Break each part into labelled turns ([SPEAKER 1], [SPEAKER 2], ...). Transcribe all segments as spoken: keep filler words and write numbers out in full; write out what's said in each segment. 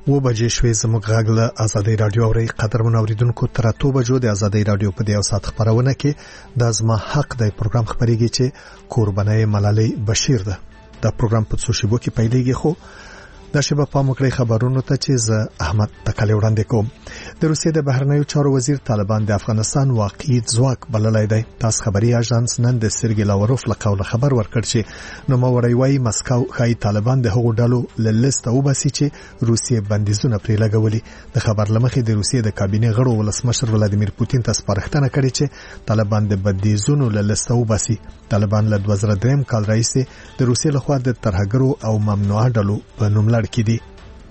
[SPEAKER 1] و بجې شوې زموږ غږ له ازادي رادیو اوري قدرمن اوریدونکو تر اتو بجو د ازادي رادیو په دیو سات خبرونه کې د ازما حق د پروګرام خبريږي چې قربانای ملالۍ بشیر ده. دا پروګرام په سوشي بو کې پیلېږي خو دا شبه په مکړې خبرونو ته چې ز احمد تکلی وړاندې کوم. د روسیې د بهرنیو چارو وزیر طالبان د افغانستان واقعي ځواک بللای دی. تاسو خبري اژانس نن د سرګي لاوروف لقول خبر ورکړ چې نو موري وايي مسکو خای طالبان د هغو ډلو للیسته وباسي چې روسیې بندیزونه پرې لګولي. د خبر لمخې د روسیې د کابینې غړو ولسمشر ولادیمیر پوتین ته سپارښتنه کړې چې طالبان د بندیزونو للیسته وباسي. طالبان له دوه زره درې کال راځي د روسیې لخوا د ترهګرو او ممنوعه ډلو په نوم کې دي.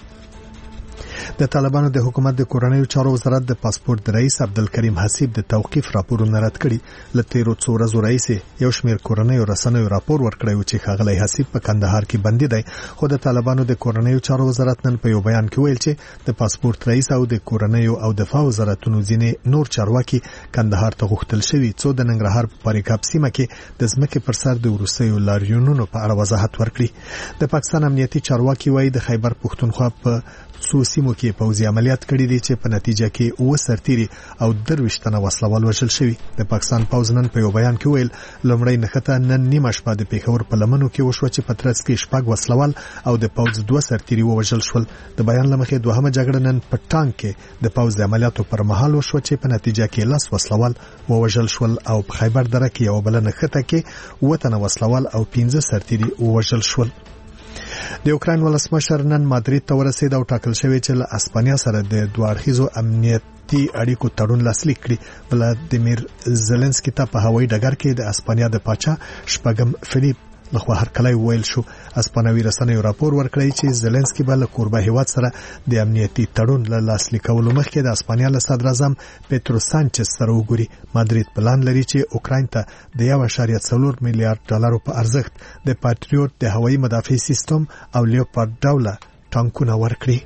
[SPEAKER 1] د طالبانو د حکومت د کورنیو چارو وزارت د پاسپورت رئیس عبدالکریم حسیب د توقیف راپورونه رد کړي. لته رو څو ورځې رئیس یو شمېر کورنیو رسنیو راپور ورکړی چې ښاغلی حسیب په کندهار کې بندي دی. خو د طالبانو د کورنیو چارو وزارت نن په یو بیان کې ویل چې د پاسپورت رئیس او د کورنیو او دفاع وزارتونو ځینې نور چارواکي کندهار ته غوښتل شوي څو د ننګرهار په پاریکاب سیمه کې د ځمکې پر سر د وروستیو لاریونونو په اړه وضاحت ورکړي. د پاکستان امنیتي چارواکي وایي د خیبر پښتونخوا په څو سیمو کې پوځي عملیات کړي دي چې په نتیجه کې و سرتيري او درويشت تنه وسلوال وژل شوی. د پاکستان پوځ نن په یو بیان کې ویل لومړی نخته نن نیمه شپه د پیښور په لمنو کې وشو چې پترس کې شپږ وسلوال او د پوځ دوه سرتيري وژل شول. د بیان لمخې دوهمه جګړه نن په ټانک کې د پوځ عملیاتو پر مهال وشو چې په نتیجه کې لاس وسلوال وژل شول او په خیبر دره کې یو بل نخته کې وته وسلوال او پنځه سرتيري وژل شول. د یوکرين ولسمشر نن مادرید ته ورسید او ټاکل شوی چې له اسپانیا سره د دوه اړخیزو امنیتي اړیکو تړون لاسلیک کړي. ولادیمیر زيلنسکي ته په هوایي ډګر کې د اسپانیا د پاچا شپږم فلیپ لخوا هرکلی ویل شو. اسپانوي رسنیو راپور ورکړی چې زيلنسکي به له کوربه هیواد سره د امنیتي تړون له لاسلیکولو مخکې د اسپانیا له صدر اعظم پیټرو سانچز سره وګوري. مادرید پلان لري چې اوکراین ته د یو اشاریه څلور میلیارډ ډالرو په ارزښت د پاتریوټ د هوایي مدافع سیستم او لیوپارډ ډوله ټانکونه ورکړي.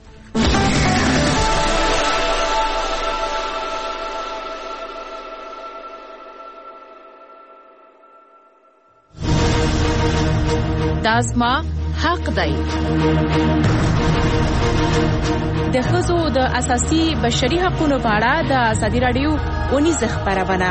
[SPEAKER 2] دازما حق دی. د ښځو د اساسي بشري حقوقو په اړه د ازادي رادیو اونیز خبرونه.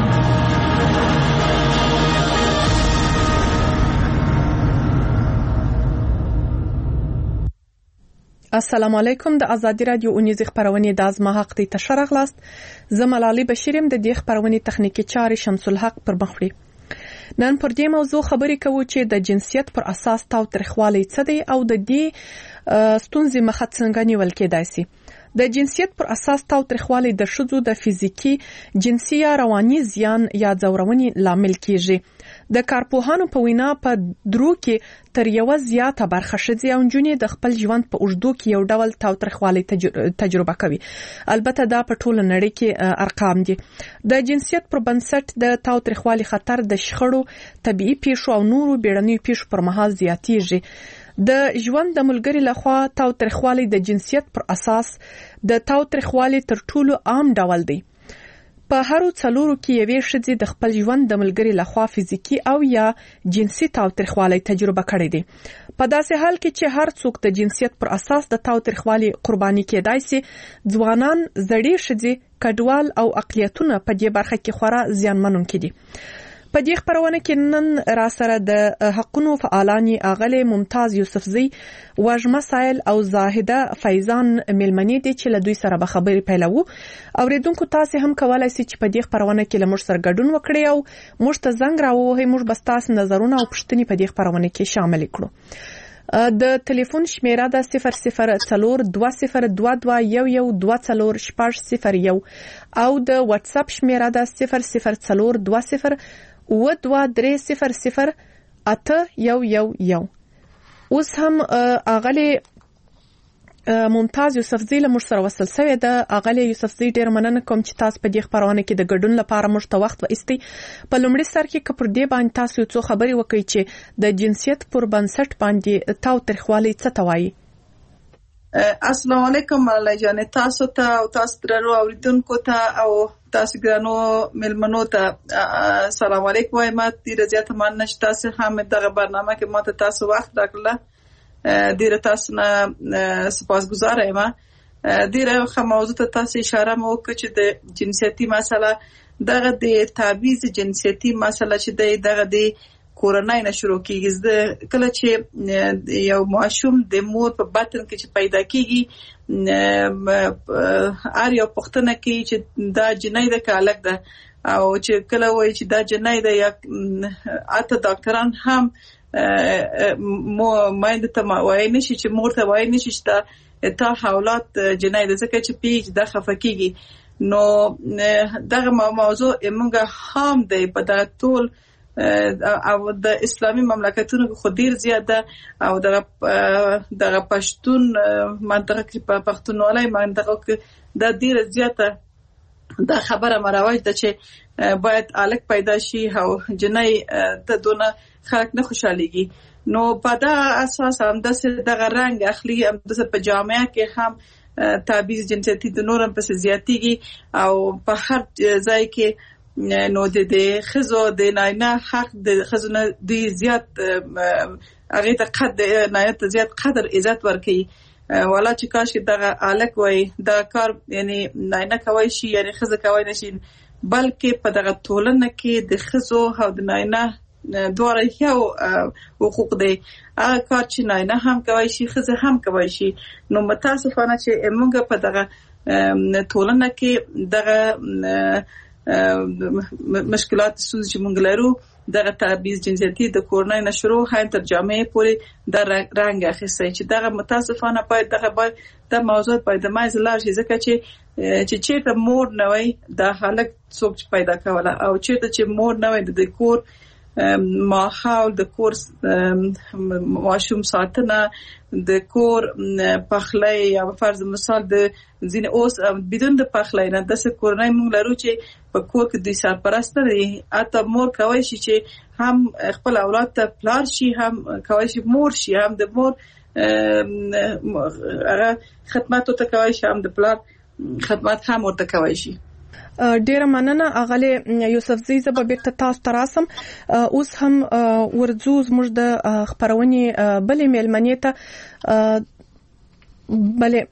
[SPEAKER 2] السلام علیکم. د ازادي رادیو اونیز خبرونه د ازما حق دی تشرغ لاست. زملالي بشیرم د دې خبرونه تخنیکی چاري شمس الحق پر مخوري. نن پر دې موضوع خبرې کوو چې د جنسیت پر اساس تاوتریخوالی څه دی او د دې ستونزې مخه څنګه نیول کېدای شي. د جنسیت پر اساس تاوتریخوالی د ښځو د فزیکی، جنسي یا رواني زیان یا ځورونې لامل کیږي. د کارپوهانو په وینا په درو کې تر یو زیاته برخه ښځې او نجونې د خپل ژوند په اوږدو کې یو ډول تاوتریخوالی تجربه کوي. البته دا په ټوله نړۍ کې ارقام دي. د جنسیت پر بنسټ د تاوتریخوالی خطر د شخړو، طبيعي پیښو او نورو بیړنیو پیښو پر مهال زیاتیږي. د ژوند د ملګری لخوا تاوتریخوالی د جنسیت پر اساس د تاوتریخوالی تر ټولو عام ډول دی. په هرو څلورو کې یوې ښځې د خپل ژوند د ملګری لخوا فزیکی او یا جنسي تاوتریخوالی تجربه کړې دي. په داسې حال کې چې هر څوک د جنسیت پر اساس د تاوتریخوالی قرباني کېدای شي، ځوانان، زړې ښځې، کډوال او اقلیتونه په دې برخه کې خورا زیانمنونکي دي. په دې خبرونه کې نن را سره د حقونو فعالانی اغله ممتاز یوسفزی، واجمه سایل او زاهده فیضان ملمنی دي چې له دوی سره به خبرې پیلوو. اوریدونکو تاسو هم کولای شئ چې په دې خبرونه کې له موږ سره ګډون وکړئ او موږ ته زنګ راووهئ. موږ به تاسو نظرونه او پوښتنې په دې خبرونه کې شامل کړو. د ټلیفون شمیره ده صفر صفر څلور دوه صفر دوه دوه یو یو دوه څلور شپږ صفر یو او د واتس اپ شمیره ده صفر صفر څلور دوه صفر و دوه درې صفر صفر اته یو یو یو. اوس هم اغلی ممتاز یوسفزی له موږ سره وصل شوی ده. اغلی یوسفزی ډیر مننه کوم چې تاسو په دې خبرونه کې د ګډون لپاره موږ ته وخت وایستئ. په لومړي سر کې کپر دې باندې تاسو څو خبرې وکړئ چې د جنسیت پر بنسټ باندې تاوتریخوالی څه ته وایي.
[SPEAKER 3] السلام علیکم ملالۍ جان، تاسو ته او تاسو درنو اوریدونکو ته او تاسو ګرانو ملمنو ته سلام علیکم وایم. ډیره زیاته مننه چې تاسو هم دغه برنامه کې ماته تاسو وخت راکړل. ډیره تاسو نه سپاسګزار یم. ډیره ښه موضوع ته تاسو اشاره مو وکړه چې د جنسیتي مسله دغه د تعویض جنسیتي مسله چې دغه د کورنۍ نه شروع کیږي. کله چې یو ماشوم د مور په بطن کې چې پیدا کیږي هر یو پوښتنه کوي چې دا جنۍ ده که هلک ده، او چې کله وایي چې دا جنۍ ده یا حتی ډاکټران هم میندې ته وایي نشي چې مور ته وایي نشي چې دا تا حولات جنۍ ده ځکه چې پیج دا خفه کیږي. نو دغه موضوع موږ هم دی په دغه ټول او د اسلامي مملکتونو خو ډیر زیات ده او دغه دغه پښتون منطقه کې په پښتونولۍ منطقه کې د ډیر زیاته دا خبره مروج ده چې باید الک پیدا شي او جنۍ ته دونه خلک نه خوشاليږي. نو په دا اساس هم د دغه رنگ اخلي هم د په جامعه کې هم تعویض جنسیتي د نورم په زیاتیږي او په هر ځای کې نو د دې خزو د ناینا حق د خزو نه دی زیات هغه ته قدر نایت زیات قدر عزت ورکي. ولا چې کاش دغه الک وای دا کار یعنی ناینا کوي شي یعنی خزه کوي نشي، بلکې په دغه ټولنه کې د خزو او د ناینا دواره یو حقوق دی. هغه کار چې ناینا هم کوي شي خزه هم کوي شي. نو متاسفانه چې موږ په دغه ټولنه کې دغه مشکلات سوز چې مونږ لرو دغه تعویض جنسیتي د کورنۍ نشرو هاي تر جامعه پورې د رنګ اخیستی چې دغه متاسفانه باید دغه باید د موضوع باید د مایز لار شي ځکه چې چې چیرته مور نه وي د حالت څوک پیدا کوله او چیرته چې مور نه وي د کور ماحول د کور ماشوم ساتنه د کور پخلی یا فرض مثال د ځین اوس بدون د پخلی نه د کورنۍ مونږ لرو چې په کور کې دوی سرپرست دي. اته مور کوي شي چې هم خپل اولاد ته پلار شي هم کوي شي مور شي هم د مور هغه خدمت ته کوي شي هم د پلار خدمت هم ورته کوي شي.
[SPEAKER 2] ډیره مننه اغلی یوسفزی زه به بیرته تاسو ته راسم. اوس هم ورځو زموږ د خبرونې بلې میلمنې ته بلې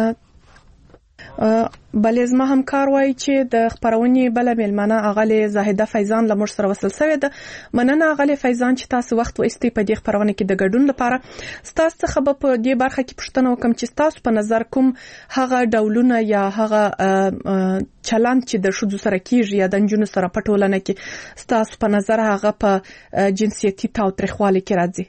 [SPEAKER 2] بلې زما همکار وایي چې د خبرونې بله میلمنه اغلی زاهده فیضان له موږ سره وصل شوې ده. مننه اغلی فیضان چې تاسو وخت وایستئ په دې خبرونه کې د ګډون لپاره. ستاسو څخه به په دې برخه کې پوښتنه وکړم چې ستاسو په نظر کوم هغه ډولونه یا هغه چلند چې د ښځو سره کیږي یا د نجونو سره په ټولنه کې ستاسو په نظر هغه په جنسیتي تاوتریخوالي کې راځي؟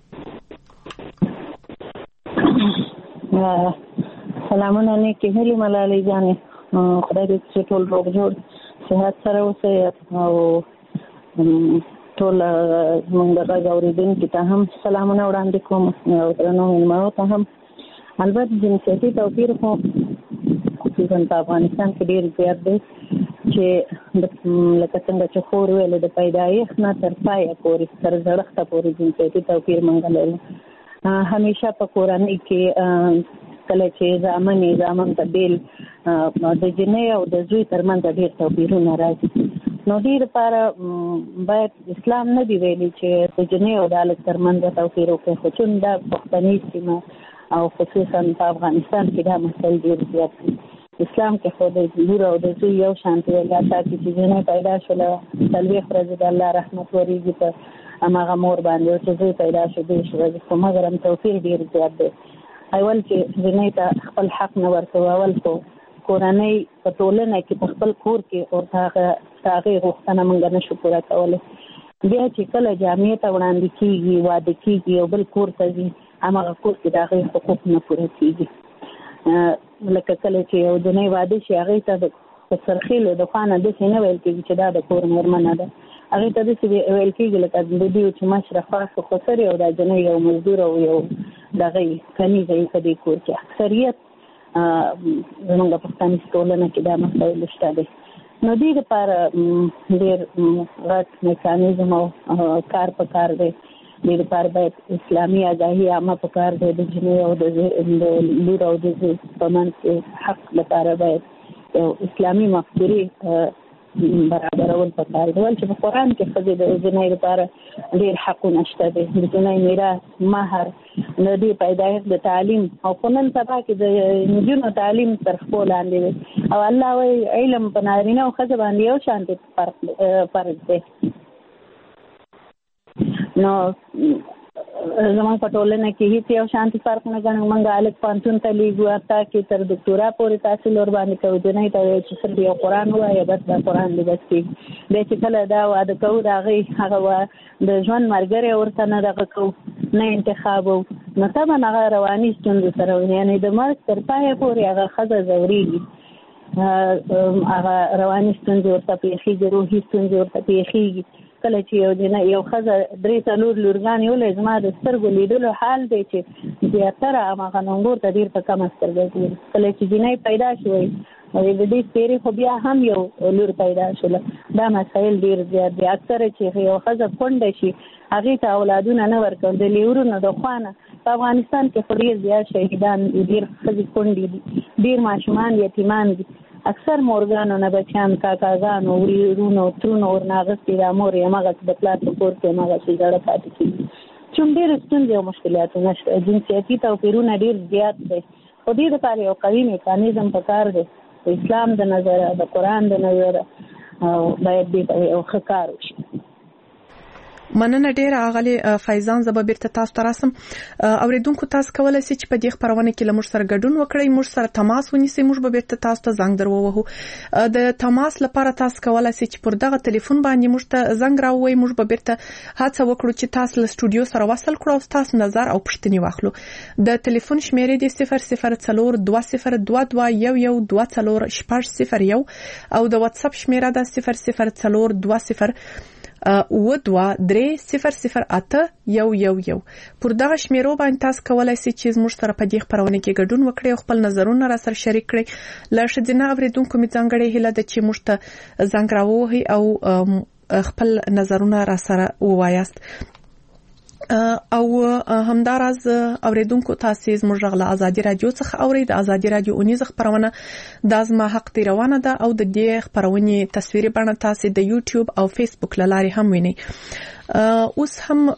[SPEAKER 4] سلامونه نیکی هلی ملالۍ جانې، خدای دې چې ټول روغ جوړ صحت سره اوسئ او ټول زموږ د غږ اورېدونکي ته هم سلامونه وړاندې کوم او درنو مېلمنو ته هم. البته جنسیتي توپیر خو خصوصا په افغانستان کې ډېر زیات دی چې لکه څنګه چې خور ویلې د پیدایښت نه تر پایه پورې تر زړښته پورې جنسیتي توپیر موږ لرو. همیشه په کورنۍ کې کله چې زامن زامن ته بیل د جنۍ او د زوی ترمنځ ډېر توپیرونه راځي. نو دې لپاره باید اسلام نه دی ویلي چې د جنۍ او د هلک ترمنځ توپیر وکړي، خو چون دا پښتني سیمه او خصوصا په افغانستان کې دا مسایل ډېر زیات دي. اسلام کې خو د لور او د زوی یو شان دی. الله تعالی چې جنۍ پیدا شوله څلوېښت ورځې د الله رحمت ورېږي په هماغه مور باندې او چې زوی پیدا شو دېرش ورځې، خو مګر هم توپیر ډېر زیات دی. اول چې جنۍ ته خپل حق نه ورکوي، اول خو کورنۍ په ټولنه کې په خپل کور کې ورته هغې غوښتنه موږ نه شو پوره کولی. بیا چې کله جامعې ته وړاندې کېږي، واده کېږي او بل کور ته ځي، هماغه کور کې د هغې حقوق نه پوره کېږي. لکه کله چې یو جنۍ واده شي هغې ته په سرخیلو د خوا نه داسې نه ویل کېږي چې دا د کور مېرمنه ده. هغې ته داسې ویل کېږي لکه د دې چې مشره خاص خسر او دا جنۍ یو مزدور او یو دغه کنیزه یې په دې کور کې. اکثریت زموږ پښتني ټولنه کې دا مسایل شته دی. نو دې لپاره ډېر غټ میکانیزم او کار په کار دی. دې لپاره باید اسلامي آګاهي عامه په کار دی. د جنۍ او د لور او د زوی په منځ کې حق لپاره باید یو اسلامي مفکورې برابرول پکار دی. ول چې په قرآن کې ښځې د جنۍ لپاره ډېر حقونه شته دي، د جنۍ میراث، مهر، د دې پیدایښت، د تعلیم، او خو نن سبا کې د نجونو تعلیم تر خپو لاندې دی. او الله وایي علم په نارینه او ښځه باندې یو شان فرق فرق دی. نو زمونږ په ټولنه کې هیڅ یو شانتي فرق نه ګڼو. موږ هلک پوهنتون ته لیږو، حتی کې تر دکتورا پورې تحصیل ورباندې کوو. جنۍ ته وایي چې صرف یو قرآن ووایه، بس دا قرآن دې بس کېږي. بیا چې کله دا واده کوو د هغې هغه د ژوند ملګری ورته نه دغه کوو، نه انتخابوو، نو طبعا هغه رواني ستونزو سره وي. یعنې د مرګ تر پایه پورې هغه ښځه ځورېږي، هغه رواني ستونزې ورته پېښېږي، روحي ستونزې ورته پېښېږي. کله چې یو جنۍ یو ښځه درې څلور لورګانې ولري، زما د سترګو لیدلو حال دی چې زیاتره هماغه نومبور ته ډېر په کمه سترګه ګوري. کله چې جنۍ پیدا شوی د دې سپېرې خو بیا هم یو لور پیدا شوله. دا مسایل ډېر زیات دي. اکثره چې یو ښځه کونډه شي هغې ته اولادونه نه ورکول د لیورونو د خوا نه. په افغانستان کې خو ډېر زیات شهیدان دي، ډېر ښځې کونډې دي، ډېر ماشومان یتیمان دي. اکثر مورګانو نه بچیان کاکاګانو ورونو ترونو ورنه اغوستي، دا مور یې هماغسې د پلار په کور کې هماغسې زړه پاتې کېږي. چون ډېرې ستونزې او مشکلاتونه شته، جنسیتي توپیرونه ډېر زیات دی. خو دې دپاره یو قوي میکانیزم پکار دی، د اسلام د نظره، د قرآن د نظره، او باید دې ته یو ښه کار وشي.
[SPEAKER 2] مننه ډیره اغلی فیضان. زه به بیرته تاسو ته راسم. اوریدونکو تاسو کولای شئ چې په دې خبرونه کې له موږ سره ګډون وکړئ، موږ سره تماس ونیسئ، موږ به بیرته تاسو ته زنګ درووهو. د تماس لپاره تاسو کولای شئ چې پر دغه ټلیفون باندې موږ ته زنګ راووئ. موږ به بیرته هڅه وکړو چې تاسو له سټوډیو سره وصل کړو او تاسو نظر او پوښتنې واخلو. د ټلیفون شمیرې د صفر صفر څلور دوه صفر دوه دوه یو یو دوه څلور شپږ صفر یو او د واتس اپ شمیره د صفر صفر څلور دوه صفر و دوه درې صفر صفر اته یو یو یو. پر دغه شمیرو باندې تاسو کولای شئ چې زموږ سره په دې خبرونه کې ګډون وکړئ او خپل نظرونه را سره شریک کړئ. له ښځینه اوریدونکو مې ځانګړې هیله ده چې موږ ته زنګ راووهئ او خپل نظرونه را سره ووایاست. او همداراز اوریدونکو تاسو زموږ غلا ازادي رادیو څخه اورئ. د ازادي رادیو اونیز خبرونه د ازما حق دی روانه ده او د دې خبرونه تصویري بڼه تاسو د یوټیوب او فیسبوک لاري هم وینئ. اوس هم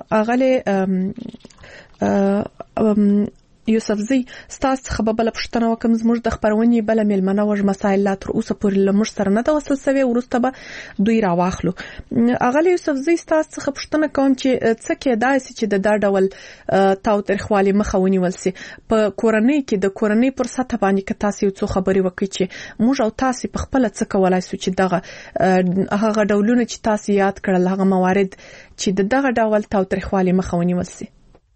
[SPEAKER 2] اغله یوسفزی ستاسو څخه به بل پښتنه وکم. زموږ د خبرونې بل ملمنه وژ مسایل لا تر اوسه پورې لمر سره نه د وصل سوي، ورسته به دوی راواخلو. اغله یوسفزی ستاسو څخه پښتنه کوم چې څه کېدای شي چې د دا ډول تاو ترخوالي مخه ونیول شي په کورنۍ کې. د کورنۍ پر سطح باندې که تاسو یو څه خبري وکړئ چې موږ او تاسو په خپل څه کولای شو چې دغه هغه ډولونه چې تاسو یاد کړل، هغه موارد چې دغه ډول تاو ترخوالي مخه ونیول شي.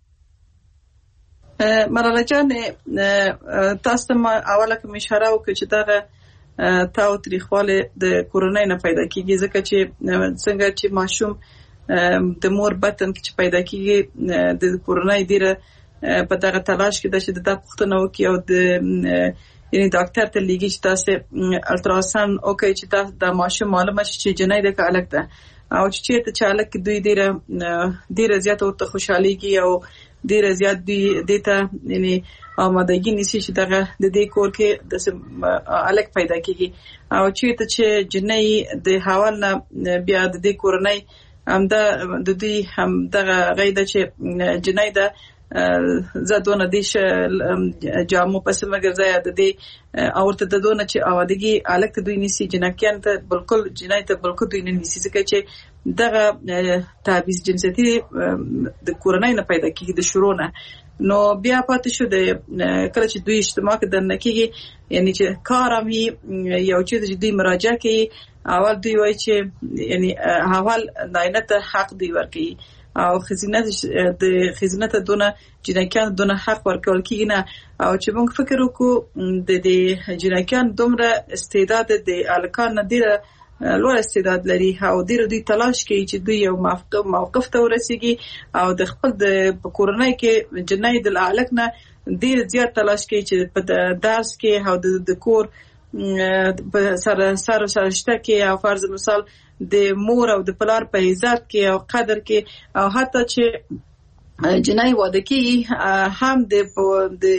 [SPEAKER 3] مراله جان، تاسو ته اوله کوم اشاره وکړه چې دغه تاو تریخواله د کورنۍ نه پیدا کیږي، ځکه چې څنګه چې ماشوم د مور بطن کې پیدا کیږي د کورنۍ ډیره په دغه تلاش کې د چې د پښتنو کې او د یعنی ډاکټر ته لیږي چې تاسو الټراساوند وکړي چې تاسو د ماشوم معلومه شي چې جنۍ د کالک ده، او چې ته چالک دوی ډیره ډیره زیات او ته خوشحاليږي او ډیر زیات دی دیتا یعنی آمادګي نشي چې دغه د دې کور کې د الګ پیدا کیږي. او چې ته چې جنۍ د حوال نه بیا د دې کورنۍ هم د د دې هم دغه غیده چې جنۍ د زادونه دیش جامو پس مگر زیا د دې اورته د دونه چې اوادګي الګ ته دوی نشي جنکیان ته بالکل جنۍ ته بالکل دوی نه نشي، ځکه چې دغه تعویض جنسیتي د کورنۍ نه پیدا کیږي د شروع نه. نو بیا پاتې شو د کله چې دوی اجتماع کې د نکیږي، یعنی چې کار هم یو چې دوی مراجعه کوي، اول دوی وایي چې یعنی اول ناینه ته حق دی ورکي او خزینه د خزینه ته دونه جنکیان دونه حق ورکول کیږي نه. او چې موږ فکر وکړو د دې جنکیان دومره استعداد د الکان نه دی لوړ استعداد لري او ډیر دوی تلاش کوي چې دوی یو موقف موقف ته ورسیږي او د خپل د کورنۍ کې جنۍ د الک نه ډیر زیات تلاش کوي چې په درس کې او د کور سره سره سره شته کې او فرض مثال د مور او د پلار په عزت کې او قدر کې او حتی چې جنۍ واده کوي هم د د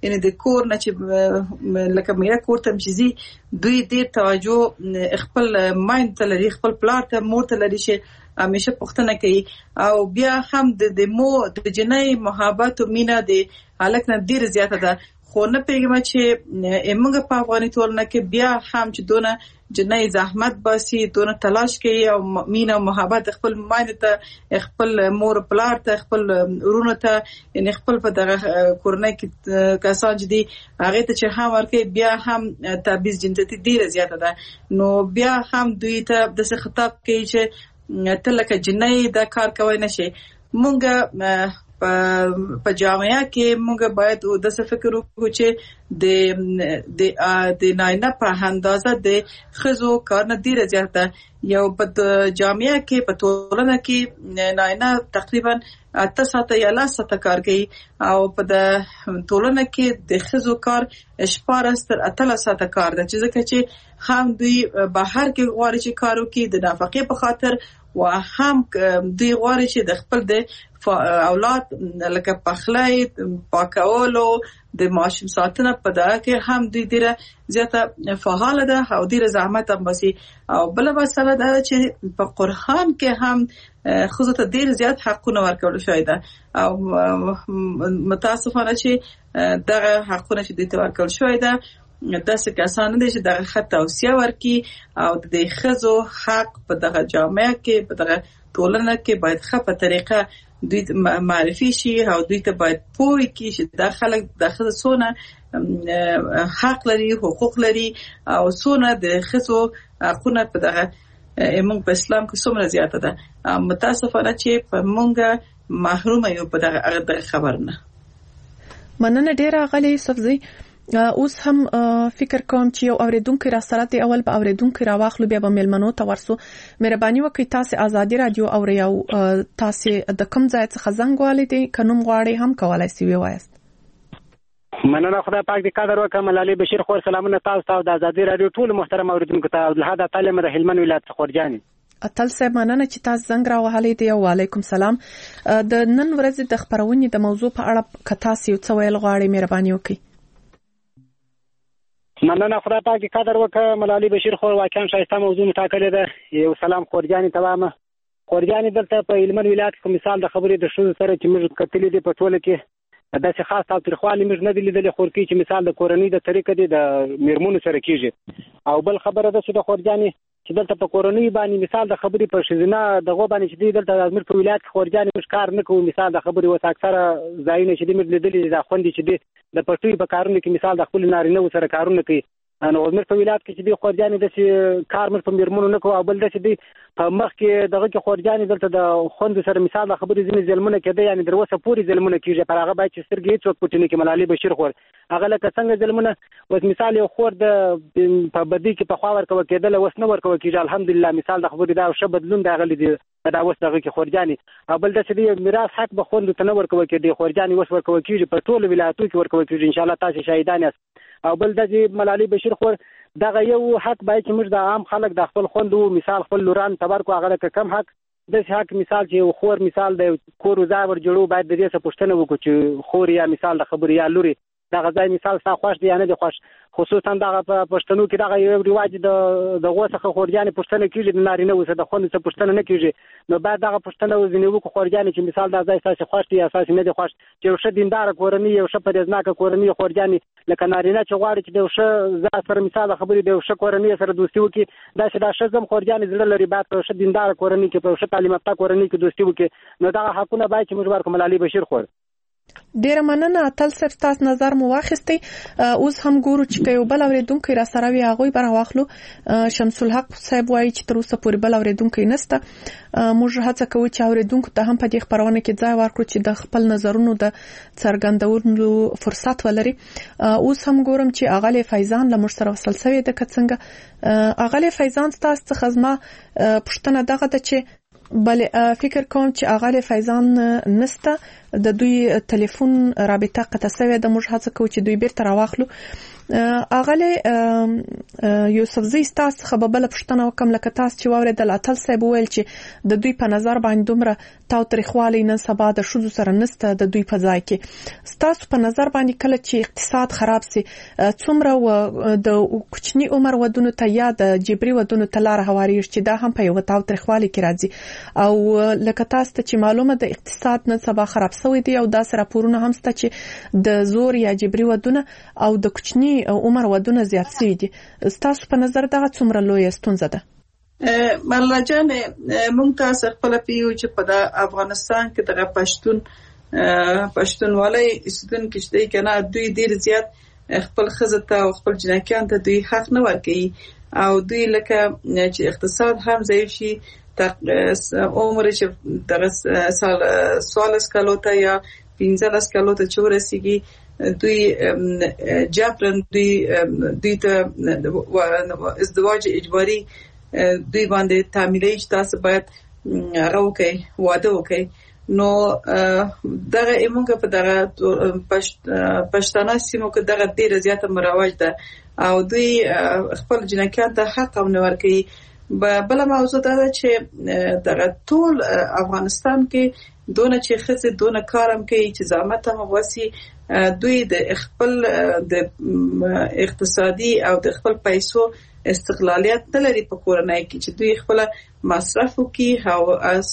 [SPEAKER 3] یعنی د کور نه چې لکه میرا کور ته مشي دوی ډیر توجه خپل مایند ته لري خپل پلار ته مور ته لري چې همیشه پښتنه کوي او بیا هم د مو د جنۍ محبت او مینا د الک نه ډیر زیاته ده خو نه پیګم چې موږ په افغاني ټولنه کې بیا هم چې دونه جنۍ زحمت باسي دونه تلاش کوي او مینا محبت خپل مایند ته خپل مور پلار ته خپل ورونه ته یعنی خپل په دغه کورنۍ کې کسان دي هغه ته چې هم ورکه بیا هم تبعیض جنسیتي ډیر زیاته ده نو بیا هم دوی ته د څه خطاب کوي چې ته لکه جنۍ دا کار کوي نشي مونږ په جامعه کې مونږ باید د څه فکر وکړو چې د د د ناینا په اندازه د خزو کار نه ډیر زیاته یو په جامعه کې په ټولنه کې ناینا تقریبا اته ساعته یا لاس ساعته کار کوي او په د ټولنه کې د خزو کار شپږ تر اته ساعته کار ده چې ځکه چې هم دوی بهر کې غواړي چې کار وکړي د نفقې په خاطر و هم دوی غواړي چې د خپل د اولاد لکه پخلی پاکولو د ماشوم ساتنه په دغه کې هم دوی ډیره زیاته فعال ده او ډیره زحمت هم باسي او بل مسله ده چې په قرآن کې هم خصوصا ډیر زیات حقونه ورکول شوی ده او متاسفانه چې دغه حقونه چې دوی ته ورکول شوی ده داسې کسان دي چې دغه خط توصیه ورکي او د خزو حق په دغه جامعه کې په دغه ټولنه کې باید ښه په طریقه دوی معرفي شي او دوی ته باید پوه کی چې د خلک د خزو سونه حق لري حقوق لري او سونه د خزو حقونه په دغه موږ په اسلام کې څومره زیاته ده متاسفانه چې په موږ محروم یو په دغه خبرنه
[SPEAKER 2] مننه ډیره غلي صفزي اوس هم فکر کوم چې یو اوریدونکو را سره دی اول په اوریدونکو را واخلو بیا به ملمنو ته ورسو مهرباني وکړئ تاسو ازادي رادیو او یو تاسو د کوم ځای څخه زنګ والیدي کنوم غواړي هم کولای شئ وایست
[SPEAKER 5] مننه خدای پاک دې قدر وکړه ملالي بشیر خور سلامونه تاسو ته د ازادي رادیو ټول محترم اوریدونکو ته عبدالحد تعلیم د هلمند ولایت خورجاني
[SPEAKER 2] اتل صاحب مننه چې تاسو زنګ را وهلې دی وعلیکم سلام د نن ورځې د خبرونې د موضوع په اړه کتا سی څه ویل غواړي مهرباني وکړئ
[SPEAKER 5] مننه خدای پاک دې قدر وکړه ملالي بشیر خور واقعا شایسته موضوع مټاکلې ده یو سلام خورجاني ته وایم خورجاني دلته په هلمند ولایت کې مثال د خبرې د شوزو سره چې موږ کتلې دي په ټوله کې داسې خاص تاوتریخوالي موږ نه دي لیدلې خورکي چې مثال د کورنۍ د طریقه دي د میرمنو سره کیږي او بل خبره ده چې د خورجاني چې دلته په کورنۍ باندې مثال د خبرې په شزینه دغه باندې چې دلته د ازمیر په ولایت کې خورجاني مش کار نه کوي مثال د خبرې وس اکثره ځایونه چې دې موږ لیدلې د خوندې چې د پټوي په کارونو کې مثال د خپل نارینه سره کارونه کوي نو ازمیر په ولایت کې چې دې خورجاني د کار مر په میرمنو نه کوي او بل د چې دې په مخ کې دغه کې خورجاني دلته د خوند سره مثال د خبرې ځینې ظلمونه کېده یعنی دروسه پوری ظلمونه کیږي پر هغه باید چې سترګې هیڅ پټنه کې ملالي بشیر خور هغه لکه څنګه ظلمونه وس مثال یو خور د په بدی کې په خوا ورکو کېدل وس نه ورکو کېږي الحمدلله مثال د خبرې دا ش بدلون دا غلي دي دا وس دغه کې خورجاني او بل د چې میراث حق به خوند ته نه ورکو کېږي خورجاني وس ورکو کېږي په ټول ولایتونو کې ورکو کېږي ان شاء الله تاسو شاهدان یاست او بل د ملالي بشیر خور دغه یو حق باید چې موږ د عام خلک د خپل خوندو مثال خپل لوران تبرکو هغه کم حق د حق مثال چې خور مثال د کور وزاور جوړو باید د دې څه پوښتنه وکړو چې خور یا مثال د خبرې یا لوري دغه ځای مثال ستا خوښ دی یا نه دی خوښ خصوصا دغه په پښتنو کې دغه یو رواج د دغه څخه خورجاني پښتنه کیږي د نارینه وسه د خوند څخه پښتنه نه کیږي نو بعد دغه پښتنه وزنی وکړو خورجاني چې مثال د ځای ساسي خوښ دی یا ساسي نه دی خوښ چې یو ش دیندار کورنۍ یو ش پرېزناک کورنۍ خورجاني لکه نارینه چې غواړي چې د ش ځا سره مثال خبرې د ش کورنۍ سره دوستي وکړي دا چې دا ش زم خورجاني زړه لري بعد په ش دیندار کورنۍ کې په ش تعلیم یافته کورنۍ کې دوستي وکړي نو دغه حقونه باید چې موږ ورکو ملالي بشیر خور
[SPEAKER 2] ډیر مننه اتل صرف تاسو نظر مو واخیستي اوس هم ګورو چې یو بل اوریدونکو را سره وی هغه بر واخلو شمس الحق صاحب وایي چې تر اوسه پورې بل اوریدونکو نشته موږ هڅه کوو چې اوریدونکو ته هم په دې خبرونه کې ځای ورکړو چې د خپل نظرونو د څرګندولو فرصت ولري اوس هم ګورم چې اغاله فیضان له مشترک وصل شوی د کڅنګ اغاله فیضان تاسو څخه زما پښتنه دغه ته چې بل فکر کوم چې اغاله فیضان نسته د دوی ټلیفون رابطه قطع شوی د موږ هڅه کوو چې دوی بیرته راوخلو اغله یوسفزی تاسو خبربل پښتنه وکم لکه تاسو چې واوریدل اتل صاحب ویل چې د دوی په نظر باندې دومره تاوتریخوالي نن سبا د شوزو سره نسته د دوی په ځای کې تاسو په نظر باندې کله چې اقتصاد خراب سي څومره د کوچني عمر ودونو ته یا د جبري ودونو ته لار هواري چې دا هم په یو تاوتریخوالي کې راځي او لکه تاسو ته چې معلومه د اقتصاد نن سبا خراب شوی دی او دا سره پورونه هم ست چې د زور یا جبري ودونه او د کوچني عمر ودونه زیات شي دي تاسو په نظر دا څومره لوی ستونزه ده
[SPEAKER 3] مله جان مونږ تاسو خپل پیو چې په افغانستان کې د پښتون پښتونوالي استدن کې شته کنه دوی ډیر زیات خپل خزته او خپل جنکیان ته دوی حق نه ورکوي او دوی لکه چې اقتصاد هم ضعیف شي عمر چې د سال سوالس کالو ته یا پنځلس کالو ته چورسيږي دوی جبرن دوی دوی ته ازدواج اجباري دوی باندې تعمیلي تاسو باید راوکي واده وکي نو دغه ایمونګه په دغه پښتانه سیمو کې دغه ډیر زیاته مروج ده او دوی خپل جنکیان ته حق هم نه ورکوي بل موضوع دا چې دغه ټول افغانستان کې دونه چې خزه دونه کارم کوي چې زحمت هم واسي دوی د خپل د اقتصادي او د خپل پیسو استقلالیت تلري په کورنۍ کې چې دوی خپل مصرف کوي او اس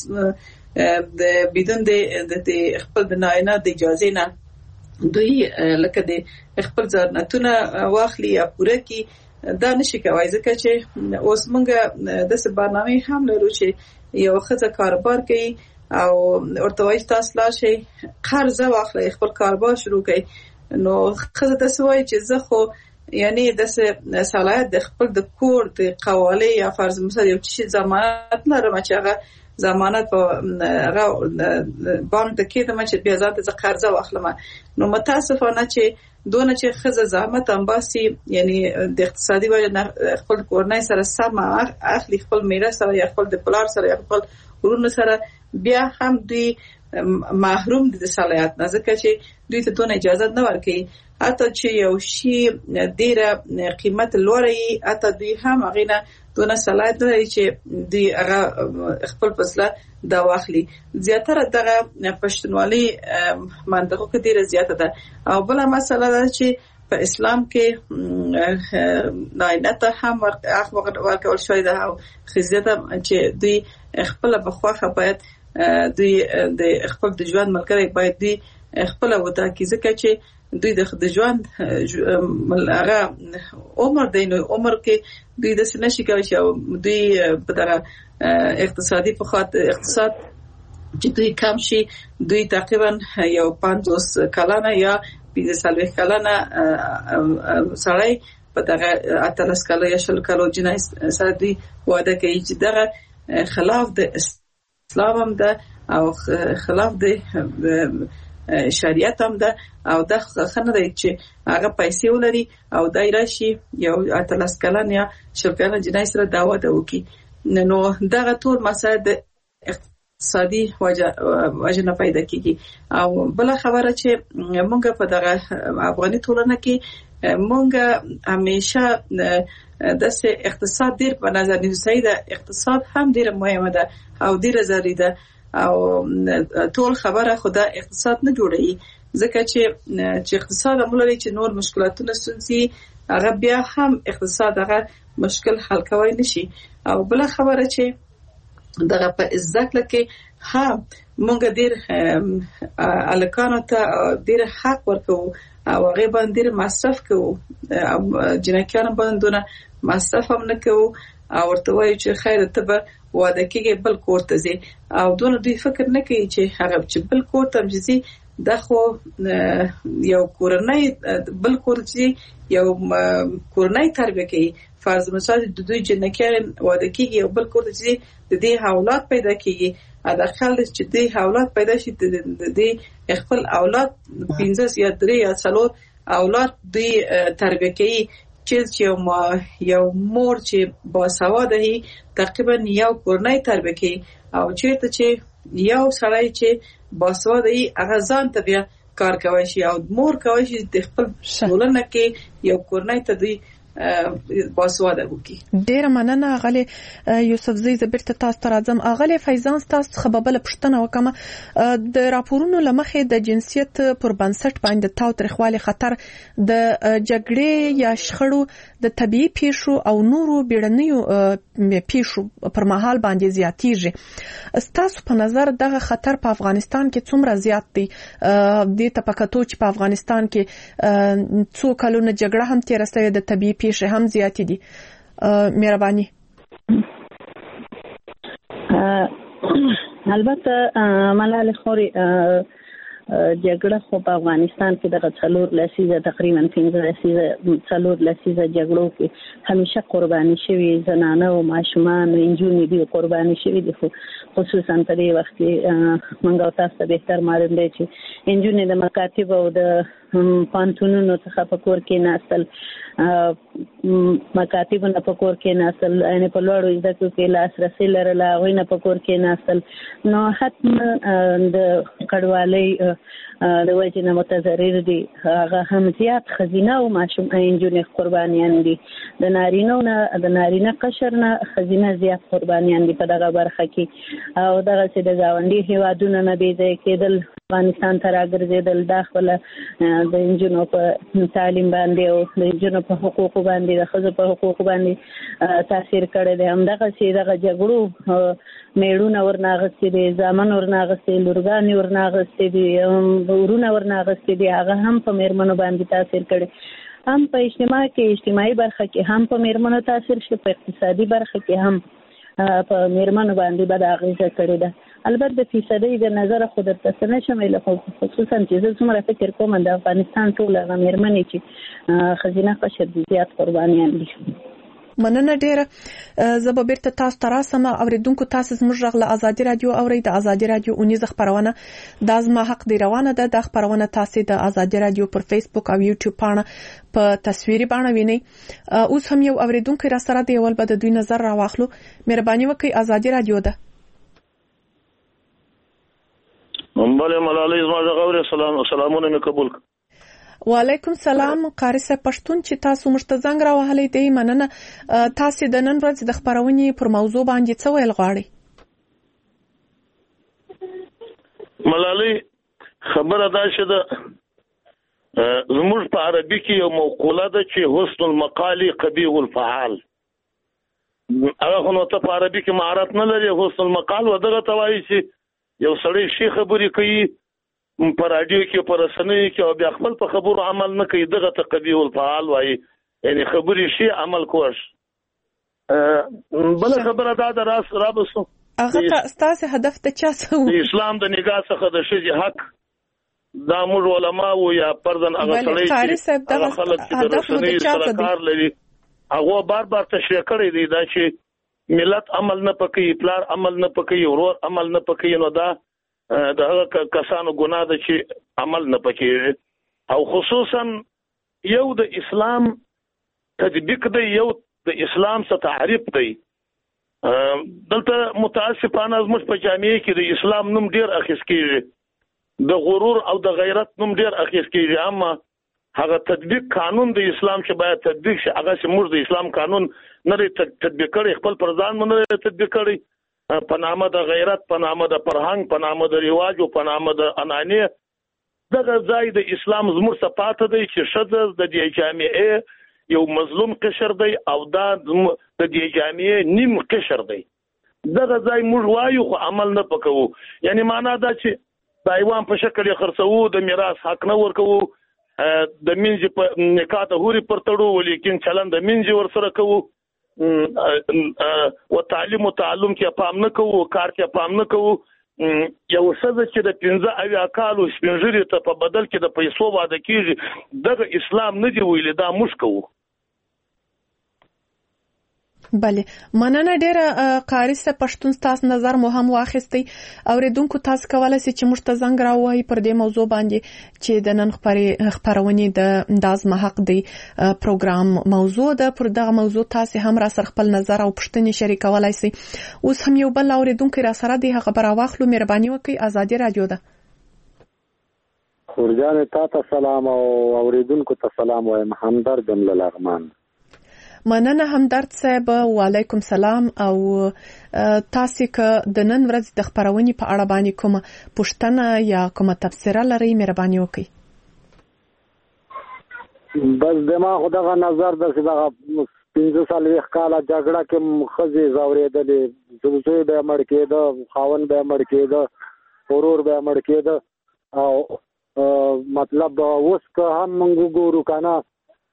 [SPEAKER 3] د بدون د خپل د ناینه د اجازه نه دوی لکه د خپل ځانتونه واخلي یا پوره کی دا نشي کوي ځکه چې اوس موږ د څه برنامه هم لرو چې یو خزه کاروبار کوي او ورته وایي تاسو لا شي قرض واخلئ خپل کاروبار شروع کړئ نو خزه تاسو وایي چې زه خو یعنی د صلاحیت د خپل د کور د قواله یا فرض مثلا یو شي ضمانت لرم چې هغه ضمانت په هغه بانک د کې د مچ بیا ذات ز قرض واخلم نو متاسفانه چې دونه چې خزه زحمت هم باسي یعنی د اقتصادي وجه خپل کورنۍ سره سم اخلي خپل میراث سره یا خپل د پلار سره یا خپل ورونه سره بیا هم دوی محروم دي د صلاحیت نه ځکه چې دوی ته دونه اجازه نه ورکوي حتی چې یو شی ډیره قیمت لوړی حتی دوی هم هغه نه دونه صلاحیت لري چې دوی هغه خپل فصله دا واخلي زیاتره دغه پښتونوالي منطقو کې ډیره زیاته ده او بل مسله ده چې په اسلام کې ناینته هم ورکول شوی ده او خزیته چې دوی خپل بخواخه باید دوی د خپل د ژوند ملګری باید دوی خپل ودا کی ځکه چې دوی د ژوند هغه عمر دی نو عمر کې دوی د سنشي کوي چې دوی په دغه اقتصادي په خاطر اقتصاد چې دوی کم شي دوی تقریبا یو پنځوس کلانه یا پنځه کلانه سړی په دغه اتلس کاله یا شل کالو جنای سره دوی واده کوي چې دغه خلاف د اسلام هم ده او خلاف د شریعت هم ده او د خنه دی چې هغه پیسې ولري او دای راشي یو اتلس کلن یا شل کلن جنای سره دا واده وکي نو دغه ټول مسایل د اقتصادي وجه نه پیدا کیږي او بل خبره چې مونږ په دغه افغاني ټولنه کې مونږ همیشه د اقتصاد ډیر په نظر نیسي د اقتصاد هم ډیر مهمه ده او ډیر ضروري ده او ټول خبره خدا اقتصاد نه جوړي ځکه چې چې اقتصاد عملي چې نور مشکلاتونه سنسي هغه بیا هم اقتصاد هغه مشکل حل کوي نشي او بل خبره چې دغه په عزت لکه ها مونږ ډیر الکانو ته ډیر حق ورکو او هغه باندې مصرف کوو جنکیان باندې مصرف هم نه کوو او ورته وایي چې خیر ته به واده کېږي بل کور ته ځي او دونه دوی فکر نه کوي چې هغه چې بل کور ته ځي دا خو یو کورنۍ بل کور چې یو کورنۍ تربیه کوي فرض مثال د دوی جنکیان واده کېږي او بل کور ته ځي د دې اولاد پیدا کېږي اداخل چې دې اولاد پیدا شي د دې خپل اولاد پنځه یا درې یا څلور اولاد دوی تربیه کوي چې یو ما یو مور چې باسواده هي تقریبا یو کورنۍ تربیه کوي او چیرته چې یو سړی چې باسواده هي هغه ځان ته بیا کار کوي شي او مور کوي شي د خپل ټولنه کې یو کورنۍ ته دی باسواده وکي.
[SPEAKER 2] ډیره مننه غلي یوسف زی زبرته تاسو ته راځم. غلي فیضان تاسو خبربل پښتنه وکم د راپورونو لمخې د جنسیت پر بنسټ باندې تاوتریخوالي خطر د جګړې یا شخړو د طبيعي پیښو او نورو بیړنیو پیښو پر مهال باندې زیاتیږي. تاسو په نظر دغه خطر په افغانستان کې څومره زیات دی؟ د تپکاتو چې په افغانستان کې څو کلونه جګړه هم تیر شوې د طبيعي پیښې هم زیات دي. مهرباني.
[SPEAKER 4] البته ملال خوري جګړه خو په افغانستان کې د څلور لسیزه تقریبا پنځه لسیزه څلور لسیزه جګړو کې همیشه قرباني شوي زنانه او ماشومان انجونې دي قرباني شوي دي. خصوصا په دې وخت کې موږ تاسو ته بهتر معلوم دی چې انجونې د مکاتب او د پانتونونو څخه په کور کې ناستل مکاتبونه په کور کې ناستل یعنی په لوړو زده کړو کې لاسرسي لرله هغوی نه په کور کې ناستل نو حتما د کډوالۍ د وجې نه متضرر دي هغه هم زیات ښځینه او ماشوم انجونې قربانیان دي. د نارینه نه د نارینه قشر نه ښځینه زیات قربانیان دي په دغه برخه کې او دغسې د ګاونډي هیوادونو نه بې ځایه کېدل افغانستان ته راګرځېدل دا خپله د انجونو په تعلیم باندې او د انجونو په حقوقو باندې د ښځو په حقوقو باندې تاثیر کړی دی. همدغسې دغه جګړو میړونه ورنه اخیستي دي زامن ورنه اخیستي لورګانې ورنه اخیستي دي ورونه ورنه اخیستي دي هغه هم په میرمنو باندې تاثیر کړی هم په اجتماع کې اجتماعي برخه کې هم په میرمنو تاثیر شي په اقتصادي برخه کې هم په میرمنو باندې بد اغیزه کړې ده. البته د فیصدي د نظر خو درته څه نشم ویلی خو خصوصا چې زه څومره فکر کوم د افغانستان ټول هغه میرمنې چې ښځینه قشر زیات قربانیان دي.
[SPEAKER 2] مننه ډیره. زه به بیرته تاسو ته راسم. اوریدونکو تاسو زموږ غږ له ازادي رادیو اورئ. د ازادي رادیو اونیزه خبرونه د ازما حق دی روانه ده. د خبرونه تاسو د ازادي رادیو پر فیسبوک او یوټیوب باندې په تصویري باندې وینئ. اوس هم یو اوریدونکو را سره دی ول به د دوی نظر راواخلو. مهرباني وکړئ. ازادي رادیو ده.
[SPEAKER 6] بله ملالۍ زما غوړې سلام سلامونه مې قبول کړ.
[SPEAKER 2] وعلیکم سلام. قاری صاحب پښتون چې تاسو مشته زنګ راوهلې دی مننه. تاسو د نن ورځې د خبرونې پر موضوع باندې څه ویل غواړئ؟
[SPEAKER 6] ملالۍ خبره دا چې ده زموږ په عربي کې یو مقوله ده چې حسن المقال قبیح الفعال. هغه خو نو ته په عربي کې مهارت نه لري. حسن المقال ودغه ته وایي چې یو سړی شي خبرې کوي په راډیو کې په رسنیو کې او بیا خپل په خبرو عمل نه کوي دغه ته قبیح الفعال وایي. یعنی خبرې شي عمل کوش. بله خبره دا ده راس رابسو
[SPEAKER 2] هغه ستاسو هدف ته چا څه
[SPEAKER 6] د اسلام د نگاه څخه د ښځې حق دا موږ علما وو یا پردن هغه سړی چې هغه خلک چې د رسنیو سره کار لري هغه بار بار تشریح کړی دی دا چې ملت عمل نه پکې پلار عمل نه پکې ورور عمل نه پکې نو دا د هغه کسانو ګناه ده چې عمل نه پکې او خصوصا یو د اسلام تطبیق دی یو د اسلام څخه تعریف دی. دلته متاسفانه زموږ په جامعه کې د اسلام نوم ډیر اخیست کیږي د غرور او د غیرت نوم ډیر اخیست کیږي اما هغه تطبیق قانون د اسلام چې باید تطبیق شي هغه چې موږ د اسلام قانون نه تطبیق کړي خپل پر ځان باندې تطبیق کړي په نامه د غیرت په نامه د فرهنګ په نامه د رواج او په نامه د انانیه دغه ځای د اسلام زموږ صفات دی چې شذ د دې جامعه یو مظلوم قشر دی او دا د دې جامعه نیم قشر دی. دغه ځای موږ وایو خو عمل نه پکوو. یعنی معنا دا چې د ایوان په شکل یې خرڅوو د میراث حق نه ورکوو د منځ په نکاح ته هوري پر تړو ولیکن چلن د منځ ور سره کوو او تعلیم او تعلم کې پام نه کوو کار کې پام نه کوو. یو څه چې د پنځه اویا کالو سپینږیري ته په بدل کې د پیسو واده کیږي دغه اسلام نه دی ویلي دا موږ کوو.
[SPEAKER 2] بله مننه ډیره. قاری صاحب پښتون تاسو نظر مو هم واخیستی. اوریدونکو تاسو کولای شئ چې موږ ته زنګ راووهئ پر دې موضوع باندې چې د نن خبرونې د دازما حق دی پروګرام موضوع ده. پر دغه موضوع تاسو هم را سره خپل نظر او پښتنې شریکولای شئ. اوس هم یو بل اوریدونکو را سره دی هغه خبر واخلو. مهرباني وکړئ. ازادي رادیو ده.
[SPEAKER 5] خورجان ته سلام او اوریدونکو ته سلام وایم. همدرد له لغمان.
[SPEAKER 2] مننه همدرد صاحب، وعلیکم سلام. او تاسو که د نن ورځ د خبرونې په اړه باندې کومه پوښتنه یا کومه تبصره لرئ مهرباني وکړئ.
[SPEAKER 5] بس دماغ دغه نظر د دغه پنځه څلوېښت کاله جګړه کې ښځې ځورېدلې، زوی به یې مړ کېده، خاوند به یې مړ کېده، ورور به یې مړ کېده. او مطلب اوس که هم موږ وګورو که نه،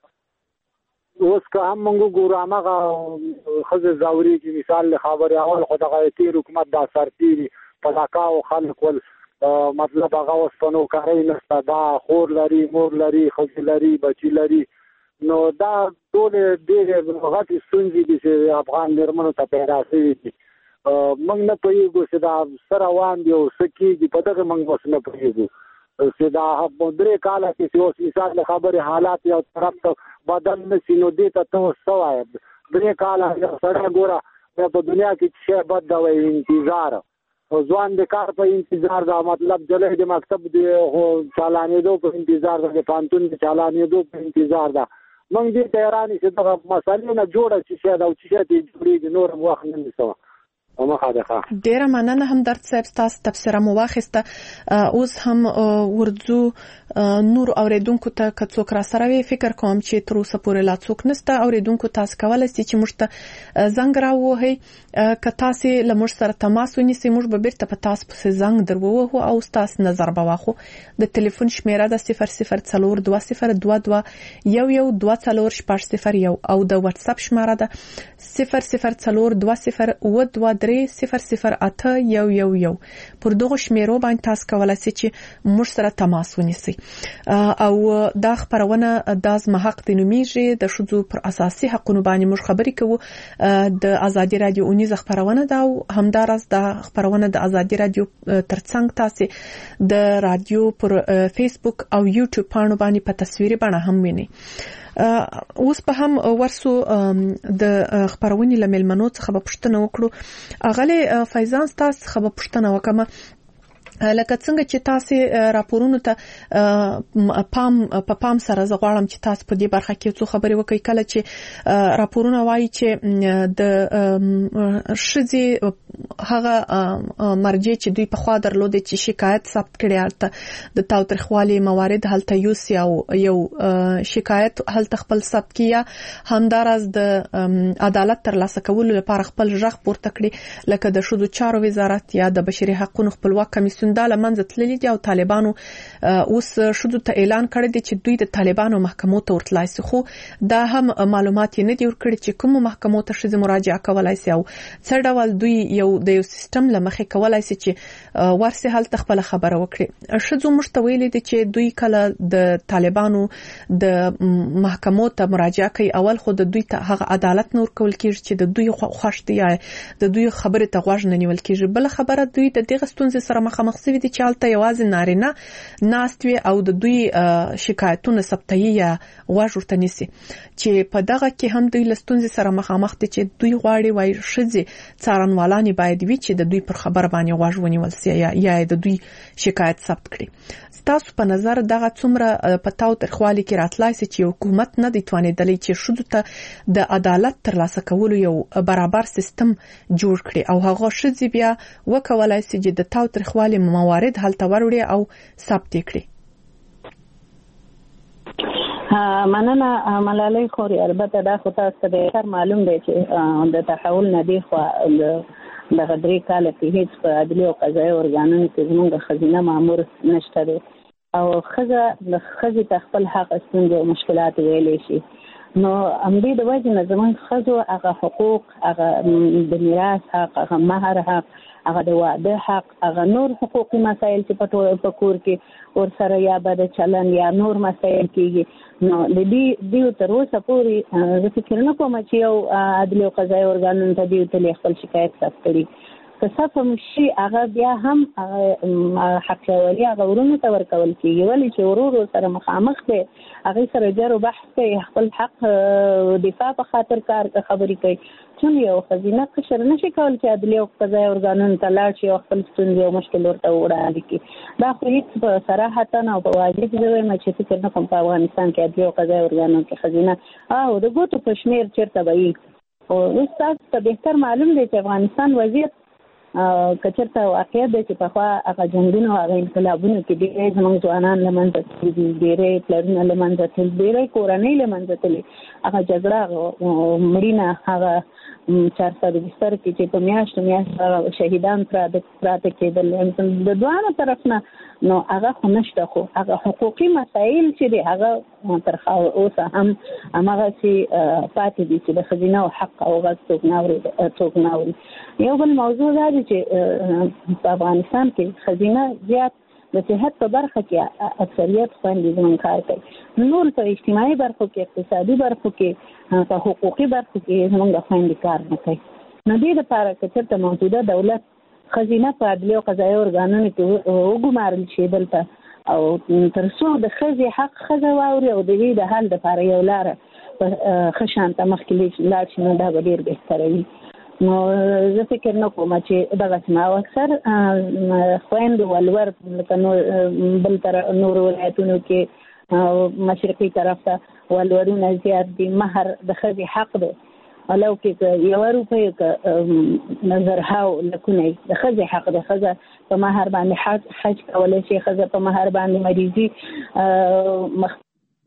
[SPEAKER 5] اوس که هم موږ وګورو هماغه ښځې ځورېږي. مثال خبرې اول خو دغه تېر حکومت دا سرتېري په ډاکاو خلک ول، مطلب هغه اوس په نوکرۍ نشته، دا خور لري، مور لري، ښځې لري، بچي لري. نو دا ټولې ډېرې غټې ستونزې دي چې افغان مېرمنو ته پیدا شوي دي. موږ نه پوهېږو چې دا څه روان دي او څه کېږي، په دغه موږ اوس نه پوهېږو چې دا درې کاله کې چې اوس مثال د خبرې حالات یو طرف ته بدل نه شي، نو دې ته ته اوس څه وایې؟ درې کاله یو سړی ګوره په دنیا کې چې شی بد دی وایي انتظار، ځوان د کار په انتظار ده، مطلب جلۍ د مکتب د چالانېدو په انتظار ده، د پوهنتون د چالانېدو په انتظار ده. موږ دې ته حیران یو چې دغه مسلې نه جوړه چې شی ده او چې شی ته جوړېږي، نور هم وخت نه نیسوه.
[SPEAKER 2] ډیره مننه همدرد صاحب، تاسو تبصره مو واخیسته. اوس هم ورځو نور اوریدونکو ته که څوک را سره وي، فکر کوم چې تر اوسه پورې لا څوک نشته. اوریدونکو تاسو کولای شئ چې موږ ته زنګ راووهئ. که تاسو له موږ سره تماس ونیسئ، موږ به بیرته په تاسو پسې زنګ درووهو او تاسو نظر به واخلو. د ټلیفون شمیره د صفر صفر څلور دوه صفر دوه دوه یو یو دوه څلور شپږ صفر یو او د واتس اپ شمیره ده صفر صفر څلور دوه صفر اوه دوه درې صفر صفر اته یو یو یو. پر دغه شمیرو باندې تاسو کولای شئ چې موږ سره تماس ونیسئ. او دا خبرونه د زما حق د نومیږي، د شذو پر اساسي حقوقو باندې موږ خبرې کوو. د ازادي رادیو اونیز خبرونه دا او همدارس د خبرونه د ازادي رادیو ترڅنګ تاسو د رادیو پر فیسبوک او یوټیوب باندې باندې په تصویري بڼه هم وینئ. اوس په هم ورسو د خبرونې لملمنو څخه به پوښتنه وکړو. اغله فیضان تاسو څخه به پوښتنه وکم، لکه څنګه چې تاسو راپورونو ته پام په پام سره زغواړم چې تاسو په دې برخه کې څه خبرې وکړئ. کله چې راپورونه وایي چې د شذې هغه مرجع چې دوی په خوا درلودي چې شکایت ثبت کړي هلته د تاوتریخوالي موارد هلته یوسي او یو شکایت هلته خپل ثبت کیا، همدارس د عدالت ترلاسه کولو لپاره خپل ژغ پورته کړي، لکه د شذو چارو وزارت یا د بشري حقوقو خپلواک کمیسیون دا لمنځه تللي دي او طالبانو اوس شذو ته اعلان کړی دی چې دوی د طالبانو محکمو ته ورتلای شي. خو دا هم معلومات نه دی ورکړي چې کوم محکمو ته شذې مراجعه کولای شي او څه ډول دوی یو د یو سیستم لمخې کولای شي چې ورسه هلته خپل خبره وکړي. شذو مشتویل دي چې دوی کله د طالبانو د محکمو ته مراجعه کوي، اول خو د دوی ته هغه عدالت نور کول کیږي چې د دوی خوښ دي یا د دوی خبره ته غوږ نه نیول کیږي. بل خبره دوی د دغه ستونزې سره مخامخ سوي دي چې حالت یوازې نارینه ناستوي او د دوی شکایتونه ثبتوي یا غوږ ورته نیسي، چې په دغه کې هم دوی لستونزې سره مخامخ دي چې دوی غواړي وای شذې څارنوالانی باید وي چې د دوی پر خبر باندې غوږ ونیول سي یا یا د دوی شکایت ثبت کړي. تاسو په نظر دغه څومره په تاوتریخوالي کې راتلای شي چې حکومت نه دی توانیدلی چې شذو ته د عدالت ترلاسه کولو یو برابر سیستم جوړ کړي او هغه شذې بیا وکولای شي چې د تاوتریخوالي موارد هلته وروړي او ثبت کړي.
[SPEAKER 4] ها مننه ملالۍ خوري. البته دا خو تاسو ته معلوم دی چې د تحول نه دی خو د غدري کال کې هیڅ په عدلي او قضایي ارګانونو کې زموږ خزینه مامور نشته دی او خزه د خزې ته خپل حق ستونزې او مشکلات ویلې شي. نو امدې د وجه نه زموږ خزو هغه حقوق، هغه د میراث حق، هغه مہر حق، هغه د واده حق، هغه نور حقوقي مسایل چې په کور کې ورسره یا بد چلن یا نور مسایل کېږي، نو د دې دیو تر اوسه پورې زه فکر نه کوم چې یو عدلي او قضایي ارګانونو ته دیو ته خپل شکایت ثبت کړي. که صفم شي هغه بیا هم حق لري هغه ورونو ته ورکول کېږي، ولې چې ورور سره مخامخ دی هغه سره جر او بحث کوي، خپل حق دفاع په خاطر کار خبرې کوي، پښتون یو خزینه قشر نشي کول چې عدلیه او قضایي ارګانونو ته لاړ شي او خپل ستونزې او مشکل ورته وړاندې کړي. دا خو هیڅ په صراحتا او په واجب زه وایم چې فکر نه کوم په افغانستان کې عدلیه او قضایي ارګانونو کې خزینه او د ګوتو په شمېر چېرته به وي. او اوس تاسو ته بهتر معلوم دی چې افغانستان وضعیت که چېرته واقعیت دی چې پخوا هغه جنګونو هغه انقلابونو کې ډېری زموږ ځوانان له منځه تللي دي، ډېری پلرونه له منځه تللي، ډېری کورنۍ له منځه تللي. هغه جګړه مړینه هغه چار سوه بستر کې چې په میاشتو میاشتو شهیدان پراته کېدل د دواړو طرف نه، نو هغه خو نشته. خو هغه حقوقي مسایل چې دي هغه تر اوسه هم هماغسې پاتې دي چې د ښځینه او حق او غږ څوک نه اوري څوک نه اوري. یو بل موضوع دا دی چې په افغانستان کې ښځینه زیات د صحت په برخه کې اکثریت خویندې زموږ کار کوي، نور په اجتماعي برخو کې، اقتصادي برخو کې، په حقوقي برخو کې زموږ خویندې کار نه کوي. نو دې لپاره که چېرته موجوده دولت ښځینه په عدلیه او قضایي ارګانونو کې وګمارل شي دلته او تر څو د ښځې حق ښځه واوري او د دې د حل دپاره یو لاره په ښه شانته مخکې لاړ شي، نو دا به ډېر بهتره وي. نو زه فکر نه کوم چې دغسې ما او اکثر خویندو ولور لکه نور بل تر نورو ولایتونو کې مشرقي طرف ته ولورونه زیات دي. مهر د ښځې حق دی، ولو کې یوه روپۍ که زرهاو لکونه د ښځې حق دی. ښځه په مهر باندې حج کولی شي، ښځه په مهر باندې مریضي مخ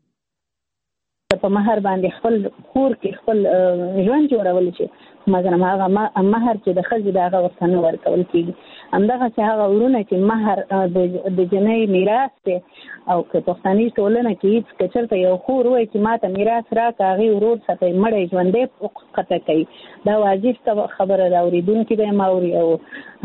[SPEAKER 4] په مهر باندې خپل کور کې خپل ژوند جوړولی شي، مګر هغه مهر چې د ښځې د هغه ورته نه ورکول کېږي. همدغسې هغه ورونه چې مهر د جنۍ میراث دی او که پښتني ټولنه کې هېڅ که چېرته یو خور وایي چې ما ته میراث راکړه، هغې ورور ساتی مړی ژوندی قطع کوي. دا واجب خبره ده، اورېدونکي به یې اوري او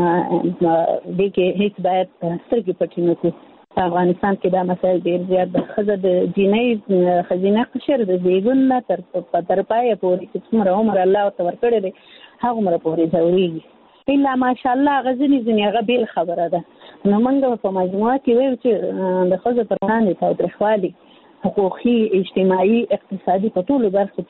[SPEAKER 4] دې کې هېڅ باید سترګې پټې نه کړو. په افغانستان کې دا مسایل ډېر زیات ده. ښځه د جینۍ ښځینه قشر د زیږون نه تر تر پایه پورې چې څومره عمر الله ورته ورکړی دی هغومره پورې ځورېږي. الا ماشاءالله هغه ځینې ځینې هغه بېل خبره ده. نو موږ په مجموعه کې وایو چې د ښځو پر وړاندې تاوتریخوالي حقوقي، اجتماعي، اقتصادي په ټولو برخو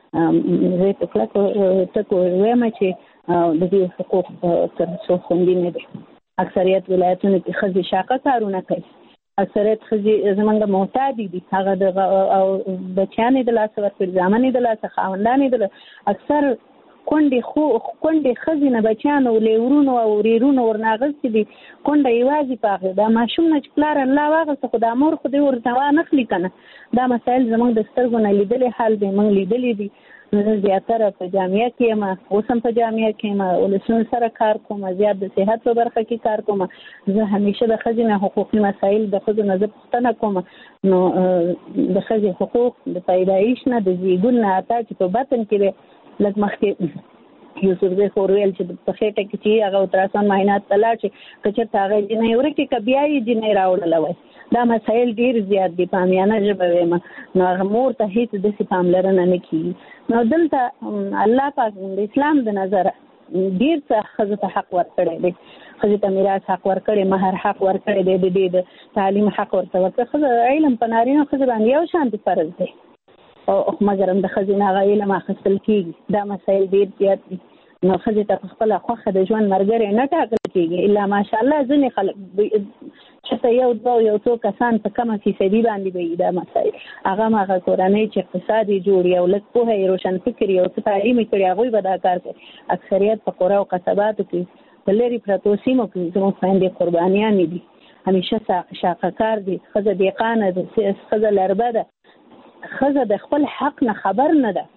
[SPEAKER 4] کې زه په کلکو ټکو وایم چې د دې حقوق تر څو خوندي نه دي. اکثریت ولایتونو کې ښځې شاقه کارونه کوي، اکثریت ښځې زموږ محتاجې دي، هغه د او بچیان یې د لاسه ورکړي، زامن یې د لاسه، خاوندان یې د اکثر کونډې خو کونډې ښځې نه بچیان او لیورونو او ورېرونو ورنه اخیستي دي. کونډه یوازې په هغې دا ماشوم نه چې پلار الله واخیسته خو دا مور خو دې ورته وانخلي که نه. دا مسایل زموږ د سترګو نه لیدلې حال دی، موږ لیدلي دي. زه زیاتره په جامعه کې یم، اوس هم په جامعه کې یم، ولسونو سره کار کوم، زیات د صحت په برخه کې کار کوم. زه همیشه د ښځې نه حقوقي مسایل د ښځو نه زه پوښتنه کوم. نو د ښځې حقوق د پیدایش نه د زیږون نه حتی چې په بطن کې دی لږ مخکې یوسفزۍ خور ویل چې په خېټه کې چې هغه الټراساونډ معاینات ته لاړ شي، که چېرته هغه جنۍ ورکې که بیا یې جنۍ راوړله وای. دا مسایل ډېر زیات دي، په عامیانه ژبه وایم. نو هغه مور ته هېڅ داسې پاملرنه نه کېږي. نو دلته الله پاک د اسلام د نظره ډېر څه ښځو ته حق ورکړی دی. ښځې ته میراث حق ورکړی، مهر حق ورکړی دی، د دې د تعلیم حق ورته ورکړی. ښځه علم په نارینه ښځې باندې یو شانتې فرض دی او مګر هم د ښځې نه هغه علم اخیستل کېږي. دا مسایل ډېر زیات دي. نو ښځې ته په خپله خوښه د ژوند ملګری نه ټاکل کېږي. الا ماشاءالله ځینې خلک چېرته یو دوه یو څو کسان په کمه فیصدي باندې به وي دا مسایل. هغه هم هغه کورنۍ چې اقتصاد یې جوړ یې او لږ پوهه یې روشن فکر یې او څه تعلیم یې کړي هغوی به دا کار کوي. اکثریت په قرا او قصباتو کې په لرې پرتو سیمو کې زموږ خویندې قربانیانې دي، همیشه شاقه کار دي. ښځه دهقانه ده، ښځه لربه ده، ښځه د خپل حق نه خبر نه ده.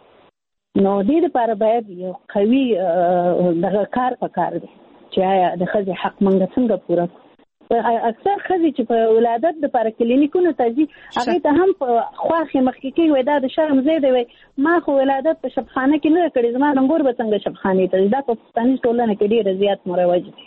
[SPEAKER 4] نو دې لپاره باید یو قوي دغه کار پکار دی چې آیا د ښځې حق موږ څنګه پوره کړو. اکثر ښځې چې په ولادت دپاره کلینیکونو ته ځي هغې ته هم په خواښې مخکې کوي، وایي دا د شرم ځای دی، وایي ما خو ولادت په شبخانه کې نه ده کړې، زما لنګور به څنګه شبخانې ته ځي. دا په پښتني ټولنه کې ډېره زیات مروج دی.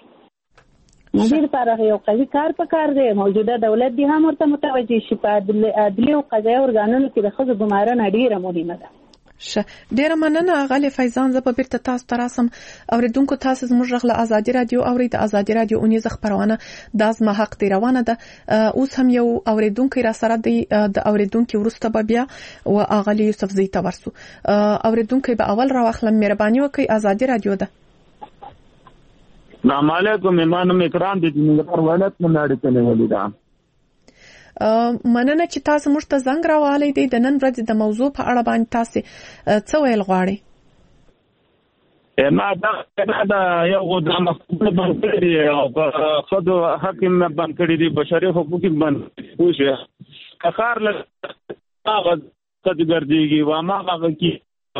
[SPEAKER 4] نو دې لپاره یو قوي کار پکار دی. موجوده دولت دې هم ورته متوجه شي. په عدلي او قضایي ارګانونو کې د ښځو ګمارنه ډېره مهمه ده.
[SPEAKER 2] شه ډیره مننه غالي فیضان. زه به بیرته تاسو ته راسم. اوریدونکو تاسو زموږ غږ له آزادي رادیو اوري. د آزادي رادیو اونیزه خبرونه د ازما حق دی روانه ده. اوس هم یو اوریدونکو را سره دی. د اوریدونکو ورسته به بیا او اغلی یوسف زی ته ورسو. اوریدونکو به اول راوخلم مهرباني وکړئ. آزادي رادیو ده.
[SPEAKER 7] السلام علیکم. ایمان اکرام دې موږ ولایت نه نړۍ ته ولې ده.
[SPEAKER 2] مننه چې تاسو موږ ته زنګ راوالې دي. د نن ورځې د موضوع په اړه باندې تاسو څه ویل غواړئ؟
[SPEAKER 7] ما دا دا یو د مخکې باندې کړی او خود حکم باندې کړی دي بشري حقوق باندې وشه کار له هغه څه ګرځيږي و ما هغه کی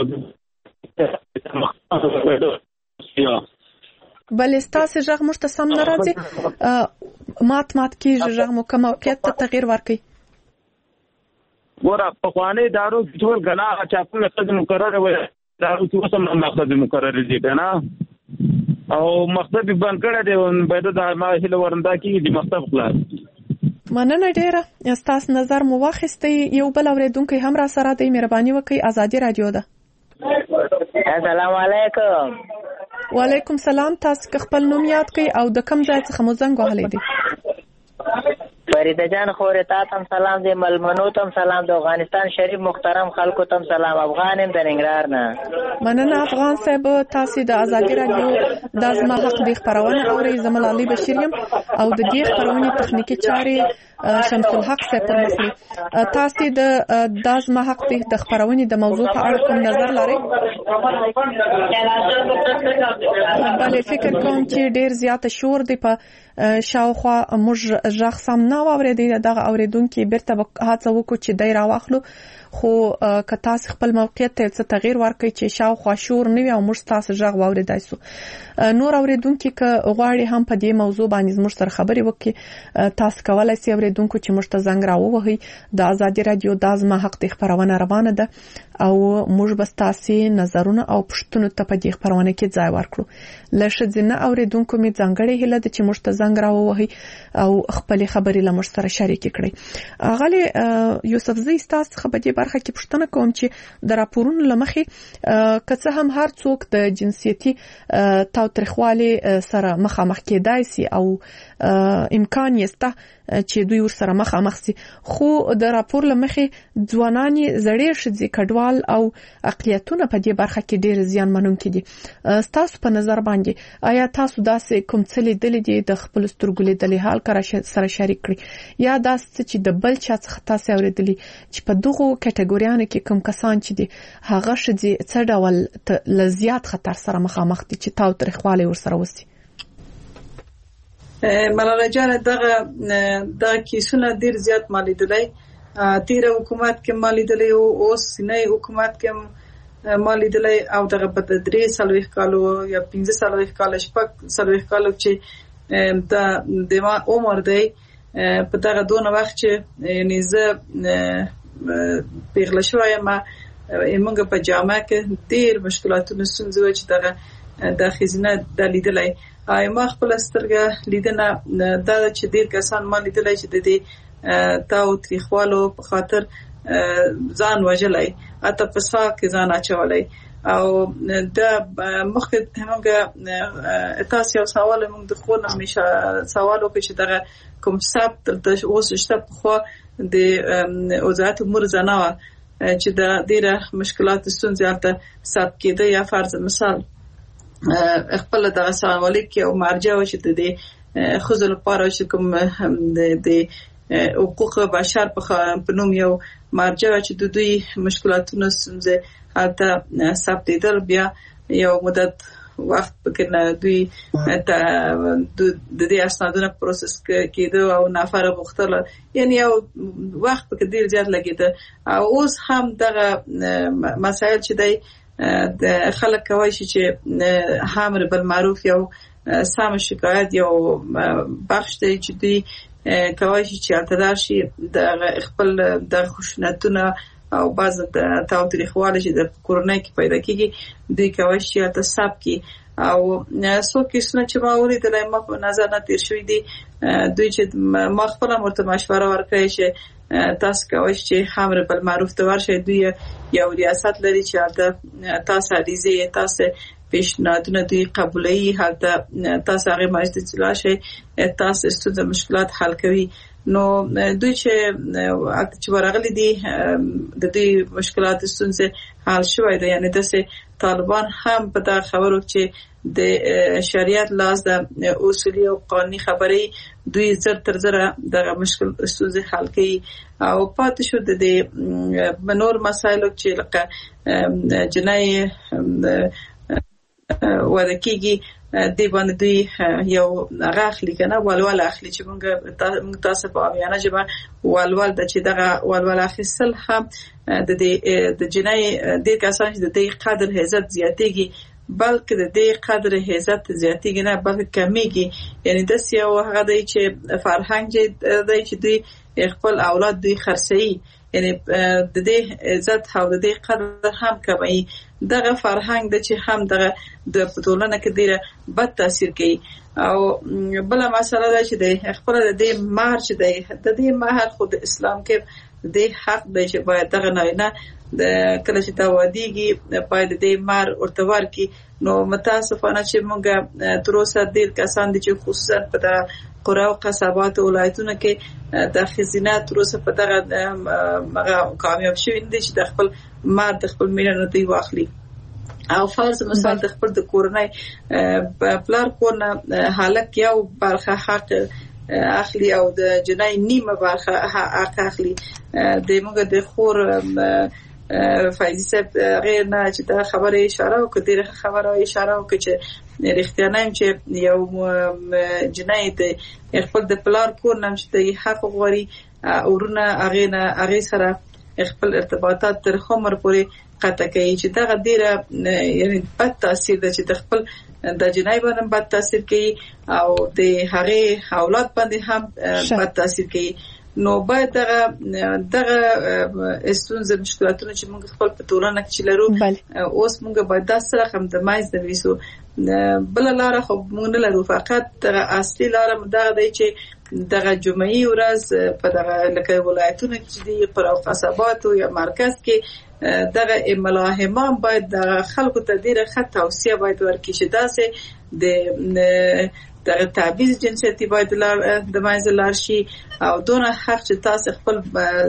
[SPEAKER 2] بل استاسو ژغ موږ ته سم ناراضي مات مات کیږي ژغ مو کوم موقعیت ته تغییر ورکړي.
[SPEAKER 7] ګوره په خوانې دارو ټول غنا چې په مقصد مقرره وي دارو چې سم مقصد مقرره دي کنه او مقصد بند کړه دی باید د ما هله ورندا کې د مقصد خلاص.
[SPEAKER 2] مننه ډیره استاس نظر مو واخیستي. یو بل اوریدونکو هم را سره دی. مهرباني وکړئ. آزادي رادیو ده.
[SPEAKER 8] السلام علیکم.
[SPEAKER 2] وعلیکم سلام. تاسو خپل نوم یاد کړئ او د کوم ځای څخه مو زنګ وهلی دی؟
[SPEAKER 8] فریده جان خوري تاسو سلام دی. ملمنو تم سلام. د افغانستان شریف محترم خلکو تم سلام. افغانم د ننګرهار نه.
[SPEAKER 2] مننه افغان صاحب. تاسو د آزادي رادیو د ازما حق دی خبرونه اوري. زمل علي بشیر یم او د دې خبرونه تخنیکی چارې شمس الحق صاحب پر مخلي. تاسو د د ازما حق دی د خبرونه د موضوع په اړه کوم نظر لرئ؟ بله فکر کوم چې ډیر زیات شور دی په شاوخوا موږ ژغ سم نه واورېدی. دغه اوریدونکو بیرته هڅه وکړو چې دای راواخلو خو که تاسو خپل موقعیت ته څه تغییر ورکړئ چې شاوخوا شور نه وي او موږ تاسو ژغ واورېدای سو. نور اوریدونکو که غواړي هم په دې موضوع باندې موږ سره خبرې وکړي تاسو کولای شئ اوریدونکو چې موږ ته زنګ راووهئ. د آزادي رادیو د ازما حق دی خبرونه روانه ده او موږ به تاسو نظرونه او پوښتنو ته په دې خبرونه کې ځای ورکړو. لشه ځنه اوریدونکو می ځانګړې هله د چې موږ ته زنګ راووهئ او خپل خبرې له موږ سره شریک کړئ. غالي یوسف زی تاسو خبرې برخه کې پوښتنه کوم چې د راپورونو لمخې که څه هم هر څوک د جنسيتي تاوتریخوالي سره مخامخ کېدای سي او امکان یې شته چې دوی ور سره مخامخ سي خو د راپور لمخې ځوانان زړې شذې کډوال او اقلیتونه په دې برخه کې ډېر زیان منونکي دي. تاسو په نظر باندې آیا تاسو داسې کوم څه لیدلې دي د خپل سترګو لیدلې حال کار سره شریک کړئ یا داسې چې د بل چا څخه تاسو اوریدلې چې په دغه کټګوریانو کې کوم کسان چې دي هغه شذې څه ډول لزیات خطر سره مخامخ دي چې تاوتریخوالي ور سره وسی؟
[SPEAKER 3] ملاله جان دغه د کیسونه ډیر زیات مالیدلای تیر حکومت کې مالیدلای او اوس نه حکومت کې مالیدلای او دغه په درې سالويخ کالو یا پنځه سالويخ کال شپږ سالويخ کالو چې د دما عمر دی په دغه دونه وخت چې یعنی زه پیغله شوم ما موږ په جامعه کې ډیر مشکلاتونه ستونزې چې دغه د خزینه د لیدلای آی ما خپل سترګه لیدنه دا چې ډیر کسان ما لیدلای چې د دې تاو تریخوالو په خاطر ځان وجلای اته په سا کې ځان اچولای او د مخکې همغه تاسو یو سوال موږ د خو نه میشه سوال وکړي چې دغه کوم ثبت د اوس شته خو د وزارت امور زناوه چې د ډیره مشکلات ستونزې البته ثبت کېده یا فرض مثال خپل د سوالې کې او مرجع و چې د خزل لپاره چې کوم د حقوق بشر په نوم یو مرجع چې د دوی مشکلاتونو څخه حتی ثبتېدل بیا یو مدت وخت پکې دوی د دې اسنادونو پروسس کېده او نفر مختل یعنی یو وخت پکې ډیر زیات لګیده او اوس هم دغه مسائل چې دی د خلک کوي چې حامر بالمعروف یو سم شکایت یو بخش دی چې دوی کوي چې اعتراض شي د خپل د خشونتونه او بعض د تاوتریخوالي چې د کورونای کې پیدا کیږي دوی کوي چې تاسو کې او څو کیسونه چې ما ولیدل ما په نظر نه تیر شوی دي دوی چې ما خپل مرته مشوره ورکړی چې تاسو کوئ چې امر بالمعروف ته ورشئ. دوی یو ریاست لري چې تاسو عریضه تاسو پیشنهادونه دوی قبولوي، هلته تاسو هغه مجلس اجلاس شي تاسو ستاسو مشکلات حل کوي. نو دوی چې چې ورغلي دي د دې مشکلات ستونزې حل شوی دی، یعنی د طالبان هم په دا خبرو چې د شریعت لاس د اصولي او قانوني خبرې دوی زر تر زره د مشکل ستونزې حل کوي. او پاتې شو د دې نور مسایلو چې لکه جنای ودا کیږي دی باندې دوی یو غاخلی کنه ولول اخلي چې موږ تاسو په اویانه جبا ولول د چې دغه ولول اخیستل هم د دې د جنای د کسان چې د دې قدر عزت زیاتېږي، بلکې د دې قدر عزت زیاتېږي نه بلکې کمیږي. یعنی د سیاو هغه دی چې فرهنګ دی چې دوی خپل اولاد دوی خرڅي، یعنی د دې عزت او د دې قدر هم کمي. دغه فرهنګ د چې هم دغه د ټولنه کې ډیره بد تاثیر کوي. او بل مسله ده چې د خپل د دې مهر چې د دې مهر خو د اسلام کې د حق دی چې باید دغه نه د کله چې تا ودیږي باید د دې مهر ورته ورکړي. نو متاسفانه چې موږ تر اوسه ډیر کسان دي چې خصوصا په د قرا او قصبات ولایتونو کې د خزینه تر اوسه په دغه هغه کامیاب شوي دي چې د خپل مهر د خپل مینه دوی واخلي. او فرض مثال د خپل د کورنۍ پلار کورنه حالک یو برخه حق اخلي او د جنای نیمه برخه حق اخلي. د موږ د خور فایزی صاحب غیر نه چې دا خبره اشاره وکړه، ډیره خبره اشاره وکړه چې رښتیا نه چې یو جنای د خپل د پلار کور نم چې د حق غوري اورونه هغه نه هغه سره خپل ارتباطات تر عمر پورې قطع کوي چې دا ډیره یعنی بد تاثیر ده چې د خپل د جنای باندې بد تاثیر کوي او د هغه اولاد باندې هم بد تاثیر کوي. نو باید دغه دغه استونزه مشکلاتونه چې موږ خپل په ټولنه کې لرو اوس موږ باید د سره هم د مایز د ویسو بل لاره خو موږ نه لرو، فقط دغه اصلي لاره دغه دی چې دغه جمعي ورځ په دغه لکه ولایتونو کې دي پر او قصبات یا مرکز کې دغه ملاحمان باید د خلکو ته ډیره ښه توصیه باید ورکړي چې داسې د دغه تعویض جنسیتي باید د منځ لار شي او دونه حق چې تاسو خپل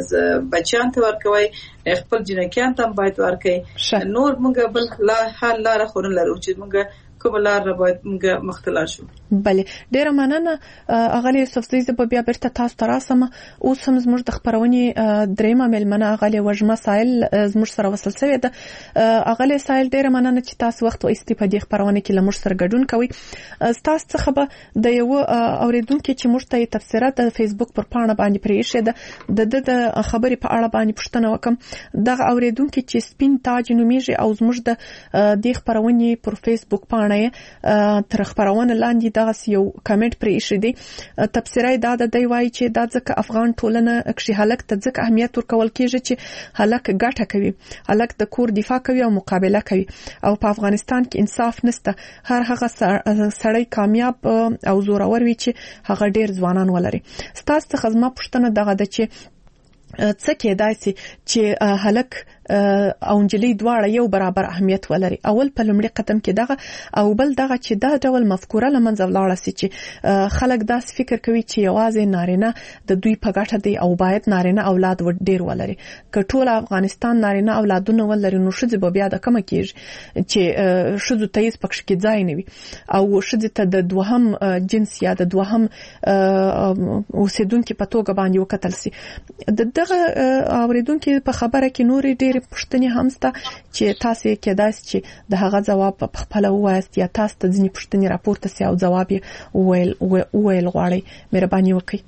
[SPEAKER 3] بچیان ته ورکوي خپل جنکیان ته باید ورکوي. نور موږ بل لا حل لاره خو نه لرو چې موږ کوم لار باید موږ مختلف شو.
[SPEAKER 2] بله ډیره مننه اغلی یوسفزۍ. زه به بیا بیرته تاسو ته راسم. اوس هم زموږ د خپرونې درېیمه مېلمنه اغلی وژمه سایل زموږ سره وصل شوې ده. اغلی سایل ډیره مننه چې تاسو وخت وایستئ په دې خپرونه کې له موږ سره ګډون کوئ. ستاسو څخه به د یو اوریدونکي چې موږ ته تفسیرات د فیسبوک پر پاڼه باندې پرې ایښې ده د د خبرې په اړه باندې پوښتنه وکم. دغه اوریدونکي چې سپین تاج نومیږي او زموږ د دې خپرونې پر فیسبوک پاڼه تر خبرونه لاندې دغه یو کمنټ پرې ایښی دی. تفسیرای دا د دی وایي چې دا ځکه افغان ټولنه کښې هلک ته ځکه اهمیت ورکول کېږي چې هلک ګټه کوي، هلک د کور دفاع کوي او مقابله کوي او په افغانستان کې انصاف نشته. هر هغه سړی کامیاب او زورور وي چې هغه ډیر ځوانان ولري. ستاسو څخه زما پوښتنه دغه ده چې څه کېدای شي چې هلک او نجلۍ دواړه یو برابر اهمیت ولري. اول په لومړي قدم کې دغه او بل دغه چې دا ډول مفکوره له منځه ولاړه سي چې خلک داس فکر کوي چې یوازې نارینه د دوی په ګټه دی او باید نارینه اولاد ډیر ولري. که ټول افغانستان نارینه اولادونه ولري نو ښځې به بیا د کومه کېږي چې ښځو ته هېڅ پکښې کې ځای نه وي او ښځې ته د دوهم جنس یا د دوهم اوسېدونکي په توګه باندې وکتل سي. د دغه اورېدونکي په خبره کې نورې ډېرې پوښتنې هم شته چې تاسو یې کېدای شي چې د هغه ځواب په خپله ووایاست یا تاسو ته ځینې پوښتنې راپورته سي او ځواب یې وویل وویل غواړئ. مهرباني وکړئ.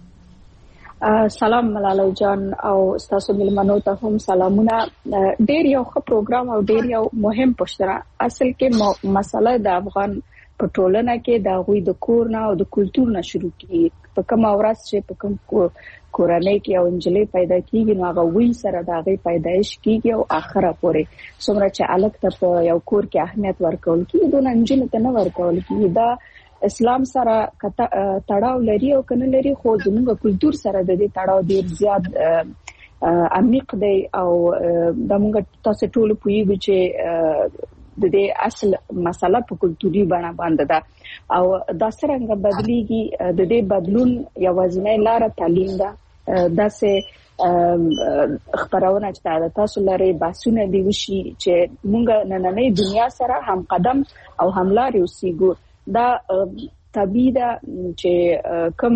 [SPEAKER 9] سلام ملالۍ جان او ستاسو مېلمنو ته هم سلامونه. ډېر یو ښه پروګرام او ډېر یو مهم پوښتنه. اصل کې مسله د افغان په ټولنه کې د غوي د کور نه او د کلچر نه شروع کیږي په کوم ورځ چې په کوم کورنۍ کې او انجلې پیدا کیږي نو هغه وی سره د هغه پیدایش کیږي او اخره پورې څومره چې الګ ته په یو کور کې اهمیت ورکول کیږي دونه انجن ته نه ورکول کیږي دا اسلام سره تړاو لري او کنه لري خو زموږ کلچر سره د دې تړاو ډیر زیات عمیق دی او د موږ تاسو ټول پوهیږئ چې د دې اصل مسله په کلتوري بڼه باندې ده او دا څنګه بدليږي د دې بدلون یوازینۍ لار تعلیم ده دا سه خبرونه چې تاسو لري باسونه دی وشي چې موږ نننۍ دنیا سره هم قدم او هملار اوسېګو دا طبيعي ده چې کوم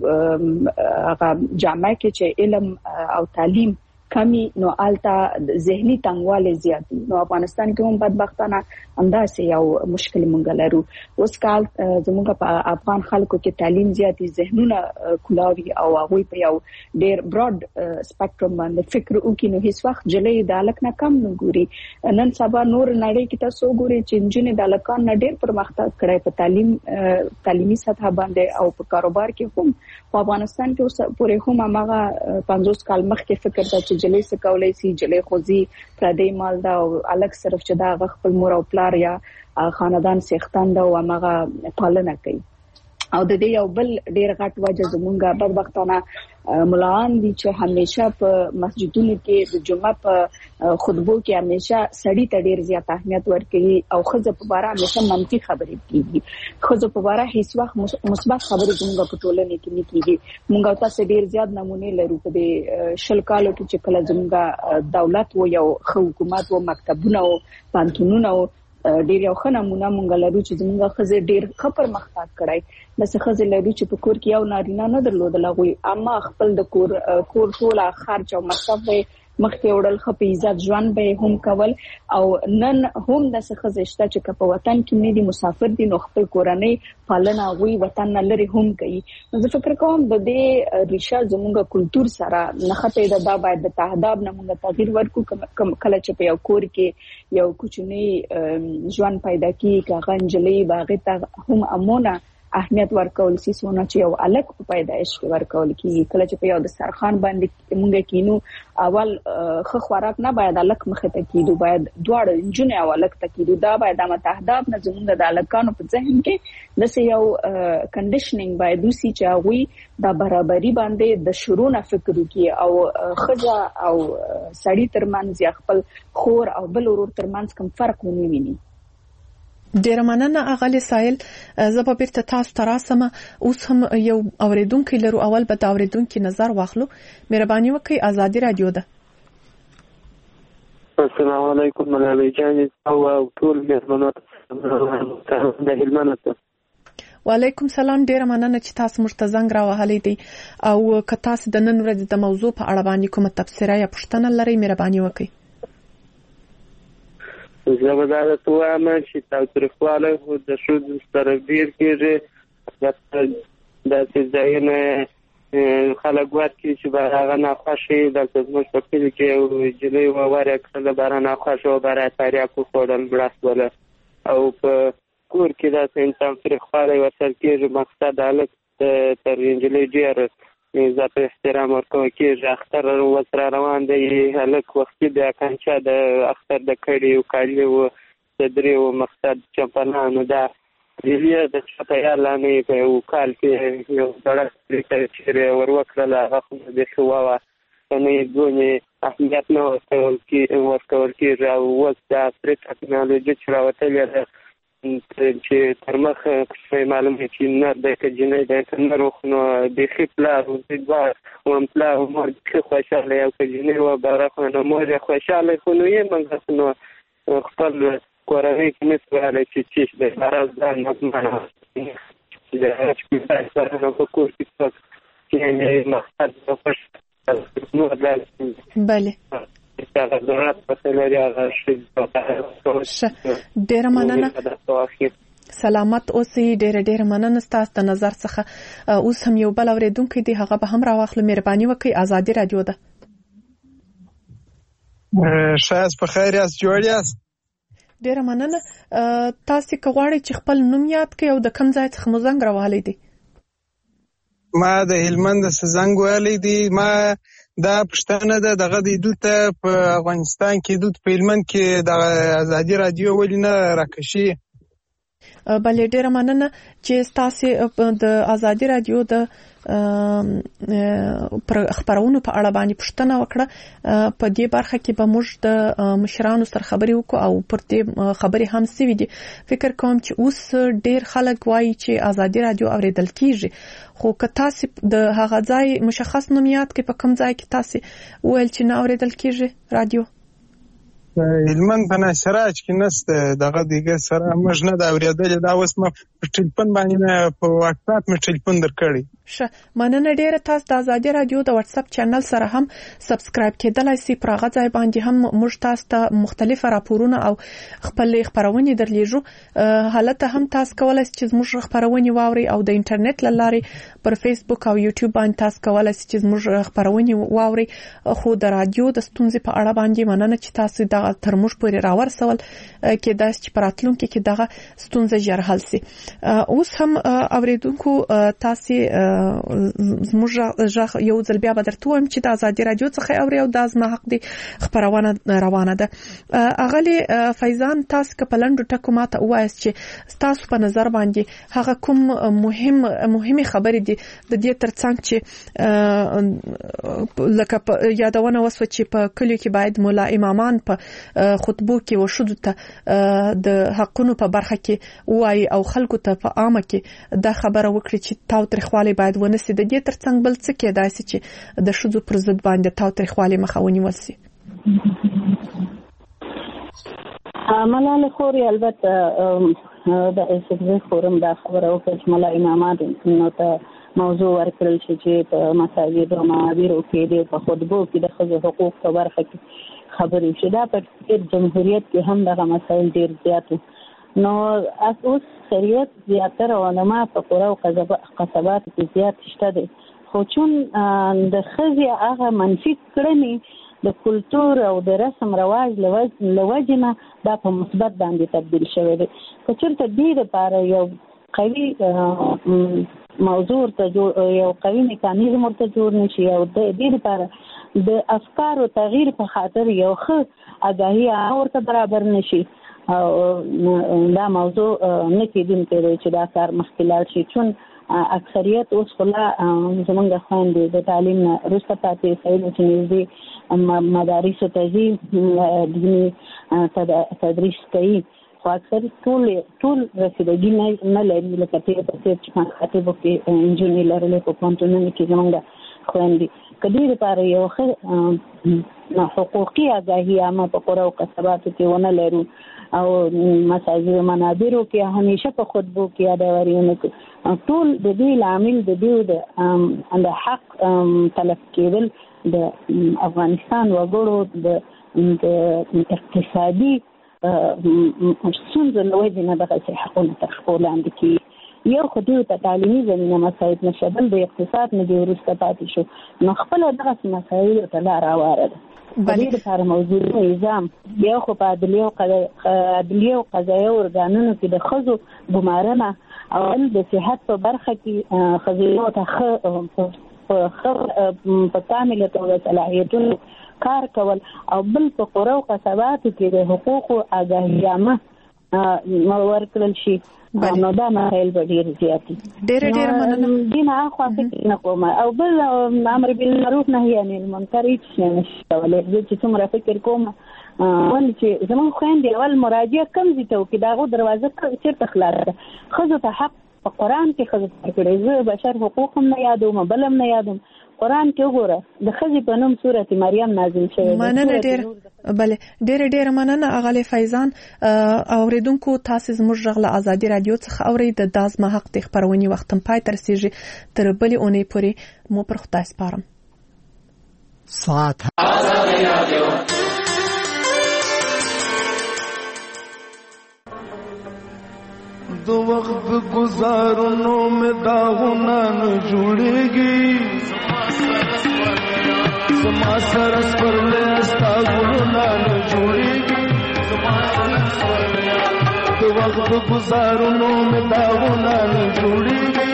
[SPEAKER 9] هغه جامعه کې چې علم او تعلیم کمی نو آلتا ذهني تنګواله زیاتی نو افغانستان کې هم بدبختانه انداسه یو مشکل مونږ لرو اوس کال زموږ په افغان خلکو کې تعلیم زیاتی ذهنونه کلاوي او هغه په یو ډیر براډ سپیکټرم باندې فکر وکړي نو هیڅ وخت جلې د الک نه کم نه ګوري نن سبا نور نړۍ کې تاسو ګوري چې انجن د الکان نه ډیر پرمختګ کړی په تعلیم تعلیمي سطح باندې او په کاروبار کې هم په افغانستان کې اوس پورې هم هغه پنځوس کال مخکې فکر دا چې جلې څه کولای شي جلې خوځي پردې مال دا او الګ صرف چې دا خپل مور او پلار یا خاندان سیختان دا او هغه پالنه کوي او د دې یو بل ډیر غټ وجه زمونږه بدبختانه ملان دي چې همیشه په مسجدونو کې د جمعه په خطبو کې همیشه سړی ته ډیر زیات اهمیت ورکوي او خزه په اړه همیشه منفي خبرې کیږي خزه په اړه هیڅ وخت مثبت خبرې زمونږ په ټولنه کې نه کیږي مونږ تاسو ډیر زیات نمونه لرو په دې شل کالو کې چې کله زمونږ دولت و یو حکومت و مکتبونه او پانتونونه ډیر یو ښه نمونه مونږ لرو چې زمونږ خزه ډیر خپر مختاق کړای بس خزه لري چې په کور کې یو نارینه نه درلودل غوي اما خپل د کور کور ټول خرچ او مصرف مخکې وړل خپې عزت ژوند به هم کول او نن هم د خزه شته چې په وطن کې نه دي مسافر دي نو خپل کورنۍ پالنه غوي وطن نه لري هم کوي نو زه فکر کوم د دې ریشه زموږ کلچر سره نه خپې د دا باید د تهذاب نه موږ تغییر ورکو کله چې په یو کور کې یو کوچنی ژوند پیدا کیږي غنجلې باغ ته هم امونه اهمیت ورکول سي سونه چې یو الګ په پیدایش کې ورکول کیږي کله چې په یو د سرخان باندې موږ کینو اول خو خوراک نه باید الګ مخه ته کیدو باید دواړه انجنونه او الګ ته کیدو دا باید د متحداب نه زموږ د الګانو په ذهن کې د یو کنډیشنینګ باید وسی چې هغه د برابرۍ باندې د شروع نه فکر وکړي او خځه او سړی ترمنځ یا خپل خور او بل ورور ترمنځ کوم فرق ونه ویني
[SPEAKER 2] ډیر مننه اغلی سایل زه په بیرته تاسو ته راسم اوس هم یو اوریدونکو لرو اول به د اوریدونکو نظر واخلو مهرباني وکړئ ازادي رادیو ده
[SPEAKER 10] السلام علیکم ملالۍ جان او ټول مهمانانو د هلمند
[SPEAKER 2] وعلیکم سلام ډیر مننه چې تاسو موږ ته زنګ راوهلې دي او که تاسو د نن ورځې د موضوع په اړه باندې کومه تفسیره یا پوښتنه لرئ مهرباني وکړئ
[SPEAKER 10] زه به دا درته وایم چې تاوتریخوالی د ښځو سره ډېر کېږي داسې ځایونه خلک ورکړي چې به هغه ناخوښ وي دلته زموږ په کلي کې یو نجلۍ وه ورې کړله باره ناخوښه وه باره یې تریاک وخوړل مړه شوله او په کور کې داسې تاوتریخوالی ورسره کېږي مقصد هلک تر نجلۍ ډېر عزت او احترام ورکول کېږي اختر ورسره روان دی هلک وختي د کنچه د اختر د کړي او کالي و د درېو مقصد چمپلانو دا ډیلې د چاپیریال لاندې په یو کال کې یو سړک چې ور وکړله هغه خو بیخي ووه نه یې دونې اهمیت نه ورکول کېږي او اوس د عصري ټکنالوژي چې راوتلې ده چې تر مخه کوچنی معلومه چې نر دی که جنۍ دی که نر وخ نو بیخي پلار زه دواړه وم پلار و مور بیخي خوشحاله یو که جنۍ وه باره نو مور یې خوشحاله خو نو یې موږ نو خپل کورنۍ کې نس ویلی چې چیش دی باره ځان نظمانه چې د هچ سره نو په کور کې څوک چې مقصد به خوش نور داسې
[SPEAKER 2] بله ډیر مننه سلامت اوسئ ډیر ډیر مننه ستاسو د نظر څخه اوس هم یو بل اوریدونکو دی هغه به هم راوخلو مهرباني وکړئ ازادي رادیو ده
[SPEAKER 11] شایست په خیر یاست جوړ یاست
[SPEAKER 2] ډیره مننه. تاسو کوغواړئ چې خپل نوم یاد کړئ او د کوم ځای څخه مو زنګ راوهلی دی؟
[SPEAKER 11] ما د هلمند څخه زنګ وهلی دی. ما دا پښتنه ده دغه د دوی ته په افغانستان کې دوی په هلمند کې د ازادي رادیو ولې نه راکشي؟
[SPEAKER 2] بلې ډیره مننه چې تاسو د ازادي رادیو د پر خبرونو په اړه باندې پوښتنه وکړه. په دې برخه کې به موږ د مشرانو سره خبرې وکړو او پر دې خبرې هم سوي دي. فکر کوم چې اوس ډیر خلک وایي چې ازادي رادیو اوریدل کیږي، خو که تاسو د هغه ځای مشخص نوم یاد کړئ په کوم ځای کې تاسو ویل چې نه اوریدل کیږي رادیو؟
[SPEAKER 11] هلمند په نشراج کې نسته، دغه دیګه سره موږ نه دا اوریدل. دا اوس ما په ټلیفون باندې په واتس اپ مې ټلیفون درکړی.
[SPEAKER 2] ښه مننه ډیره. تاسو د ازادي رادیو د واتس اپ چینل سره هم سبسکرایب کېدلای شئ. پر هغه ځای باندې هم موږ تاسو ته مختلفه راپورونه او خپل خبرونه درلیږو. حالته هم تاسو کولای شئ چې موږ خبرونه واوري او د انټرنیټ لارې پر فیسبوک او یوټیوب باندې تاسو کولای شئ چې موږ خبرونه واوري. خو د رادیو د ستونزې په اړه باندې مننه چې تاسو د تر موږ پورې راورسول کې داس چې پراتلونکو کې دغه ستونزه ژر حل شي. اوس هم اوریدونکو تاسو زموږ ژغ یو ځل بیا به درته وایم چې د ازادي رادیو څخه اوري او د ازما حق دی خبرونه روانه ده. اغلی فیضان، تاسو که په لنډو ټکو ماته ووایاست چې تاسو په نظر باندې هغه کوم مهم مهمه خبرې دي د دې ترڅنګ چې لکه یادونه وسو چې په کلیو کې باید مولا امامان په خطبو کې وشودو ته د حقونو په برخه کې وایي او خلکو ته په عامه کې دا خبره وکړي چې تاوتریخوالی باید ونسي. د دې ترڅنګ بل څه کېدای شي چې د ښځو پر ضد باندې تاوتریخوالی مخه ونیول شي؟
[SPEAKER 4] ملاله خوري البته د اساسي فورم دا خبره وکړه چې ملا امامات نو ته موضوع ورکړل شي چې په مساجد او معابرو کې د خطبو کې د ښځو حقوق په برخه کې خبرې شي. دا په جمهوریت کې هم دغه مسایل ډیر زیات نو اوس شریعت زیاتره علما په قرا او قصبات کې زیات شته دي، خو چون د ښځې هغه منفي کړنې د کلتور او د رسم رواج لوجنه دا په مثبت باندې تبدیل شوی دی. که چېرته دې لپاره یو قوي موضوع ته یو قوي میکانیزم ورته جوړ نشي او د دې لپاره د افکارو تغییر په خاطر یو ښه آگاهي ورته برابر نشي او دا موضوع نه کېدونکی دی چې دا کار مخکې لاړ شي. چون اکثریت اوس خلا زمونږ خویندې د تعلیم نه وروسته پاتې سوي چې نږدې مدارسو ته ځي، دیني تدریس کوي، خو اکثر ټول ټول رسیدګي نه لري. لکه تېر په څېر چې مکاتبو کې نجونې لرلې په پوهنتونونو کې زمونږ خویندې. که دې لپاره یو ښه حقوقي آګاهي عامه په قرا او قصباتو کې ونه لرو او مساجد او منابرو کې همیشه په خطبو کې یادوري ونه کړو، ټول د دې لامل د دې د حق طلب کېدل د افغانستان وګړو د اقتصادي ستونزو له وجې نه دغسې حقونه تر پښو لاندې کېږي. یو خو دوی ته تعلیمي زمینه مساعد نشه، بل د اقتصاد نه دی وروسته پاتې شو، نو خپله دغسې مسایلو ته لاره هواره ده. په دې لپاره موجوده نظام یو خو په عدلیه او قضایه ارګانونو کې د ښځو ګمارنه او د صحت په برخه کې ښځینو ته ښه په کامله توګه صلاحیتونو کار کول او بل په قرا او قصباتو کې د حقوقو آګاهي عامه ورکړل شي، نو دا مسایل به ډېر زیات دي.
[SPEAKER 2] ډېره ډېره مننه.
[SPEAKER 4] دین اخوا فکر نه کوم او بل امر بالمعروف نهي عن المنکر هیڅ شی نشي کولی. زه چې څومره فکر کوم ولې چې زموږ خویندې اول مراجعه کوم ځای ته وکړي، د هغو دروازه چېرته خلاصه ده. ښځو ته حق په قرآن کې ښځو ته کړی. زه بشر حقوق هم نه یادوم، بل هم نه یادوم. قرآن کې وګوره د ښځې په نوم سورت مریم نازل شوی.
[SPEAKER 2] مننه ډېره بله ډېره ډېره مننه اغلی فیضان. اوریدونکو تاسو زموږ غږ له ازادي رادیو څخه اورئ. د دا زما حق د خپرونې وخت هم پای ته رسېږي. تر بلې اونۍ پورې مو پر خدای سپارم.
[SPEAKER 1] ساعت
[SPEAKER 12] ازادي رادیو دو وقت گزارنوں میں داغنا نہ جڑے زما سرس پر لے استا گلنا نہ جڑے د وخت گزارونو مې داغونه نه جوړېږي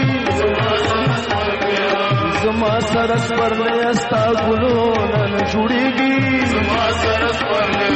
[SPEAKER 12] زما سره سپرلی ستا ګلونه نه جوړېږي زما سره سپرلی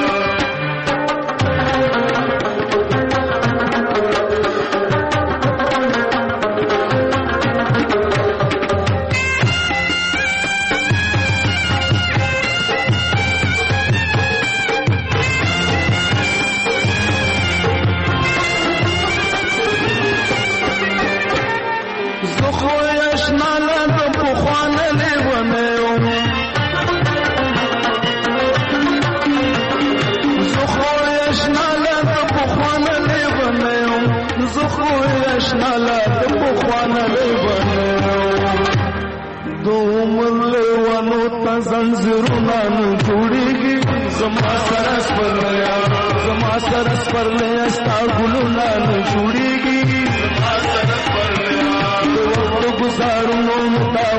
[SPEAKER 12] زنځیرونه نه جوړېږي زما سره سپرلیا زما سره سپرلیا ستا ګلونه نه جوړېږي زما سره سپرلیا د وخت ګزارونو مې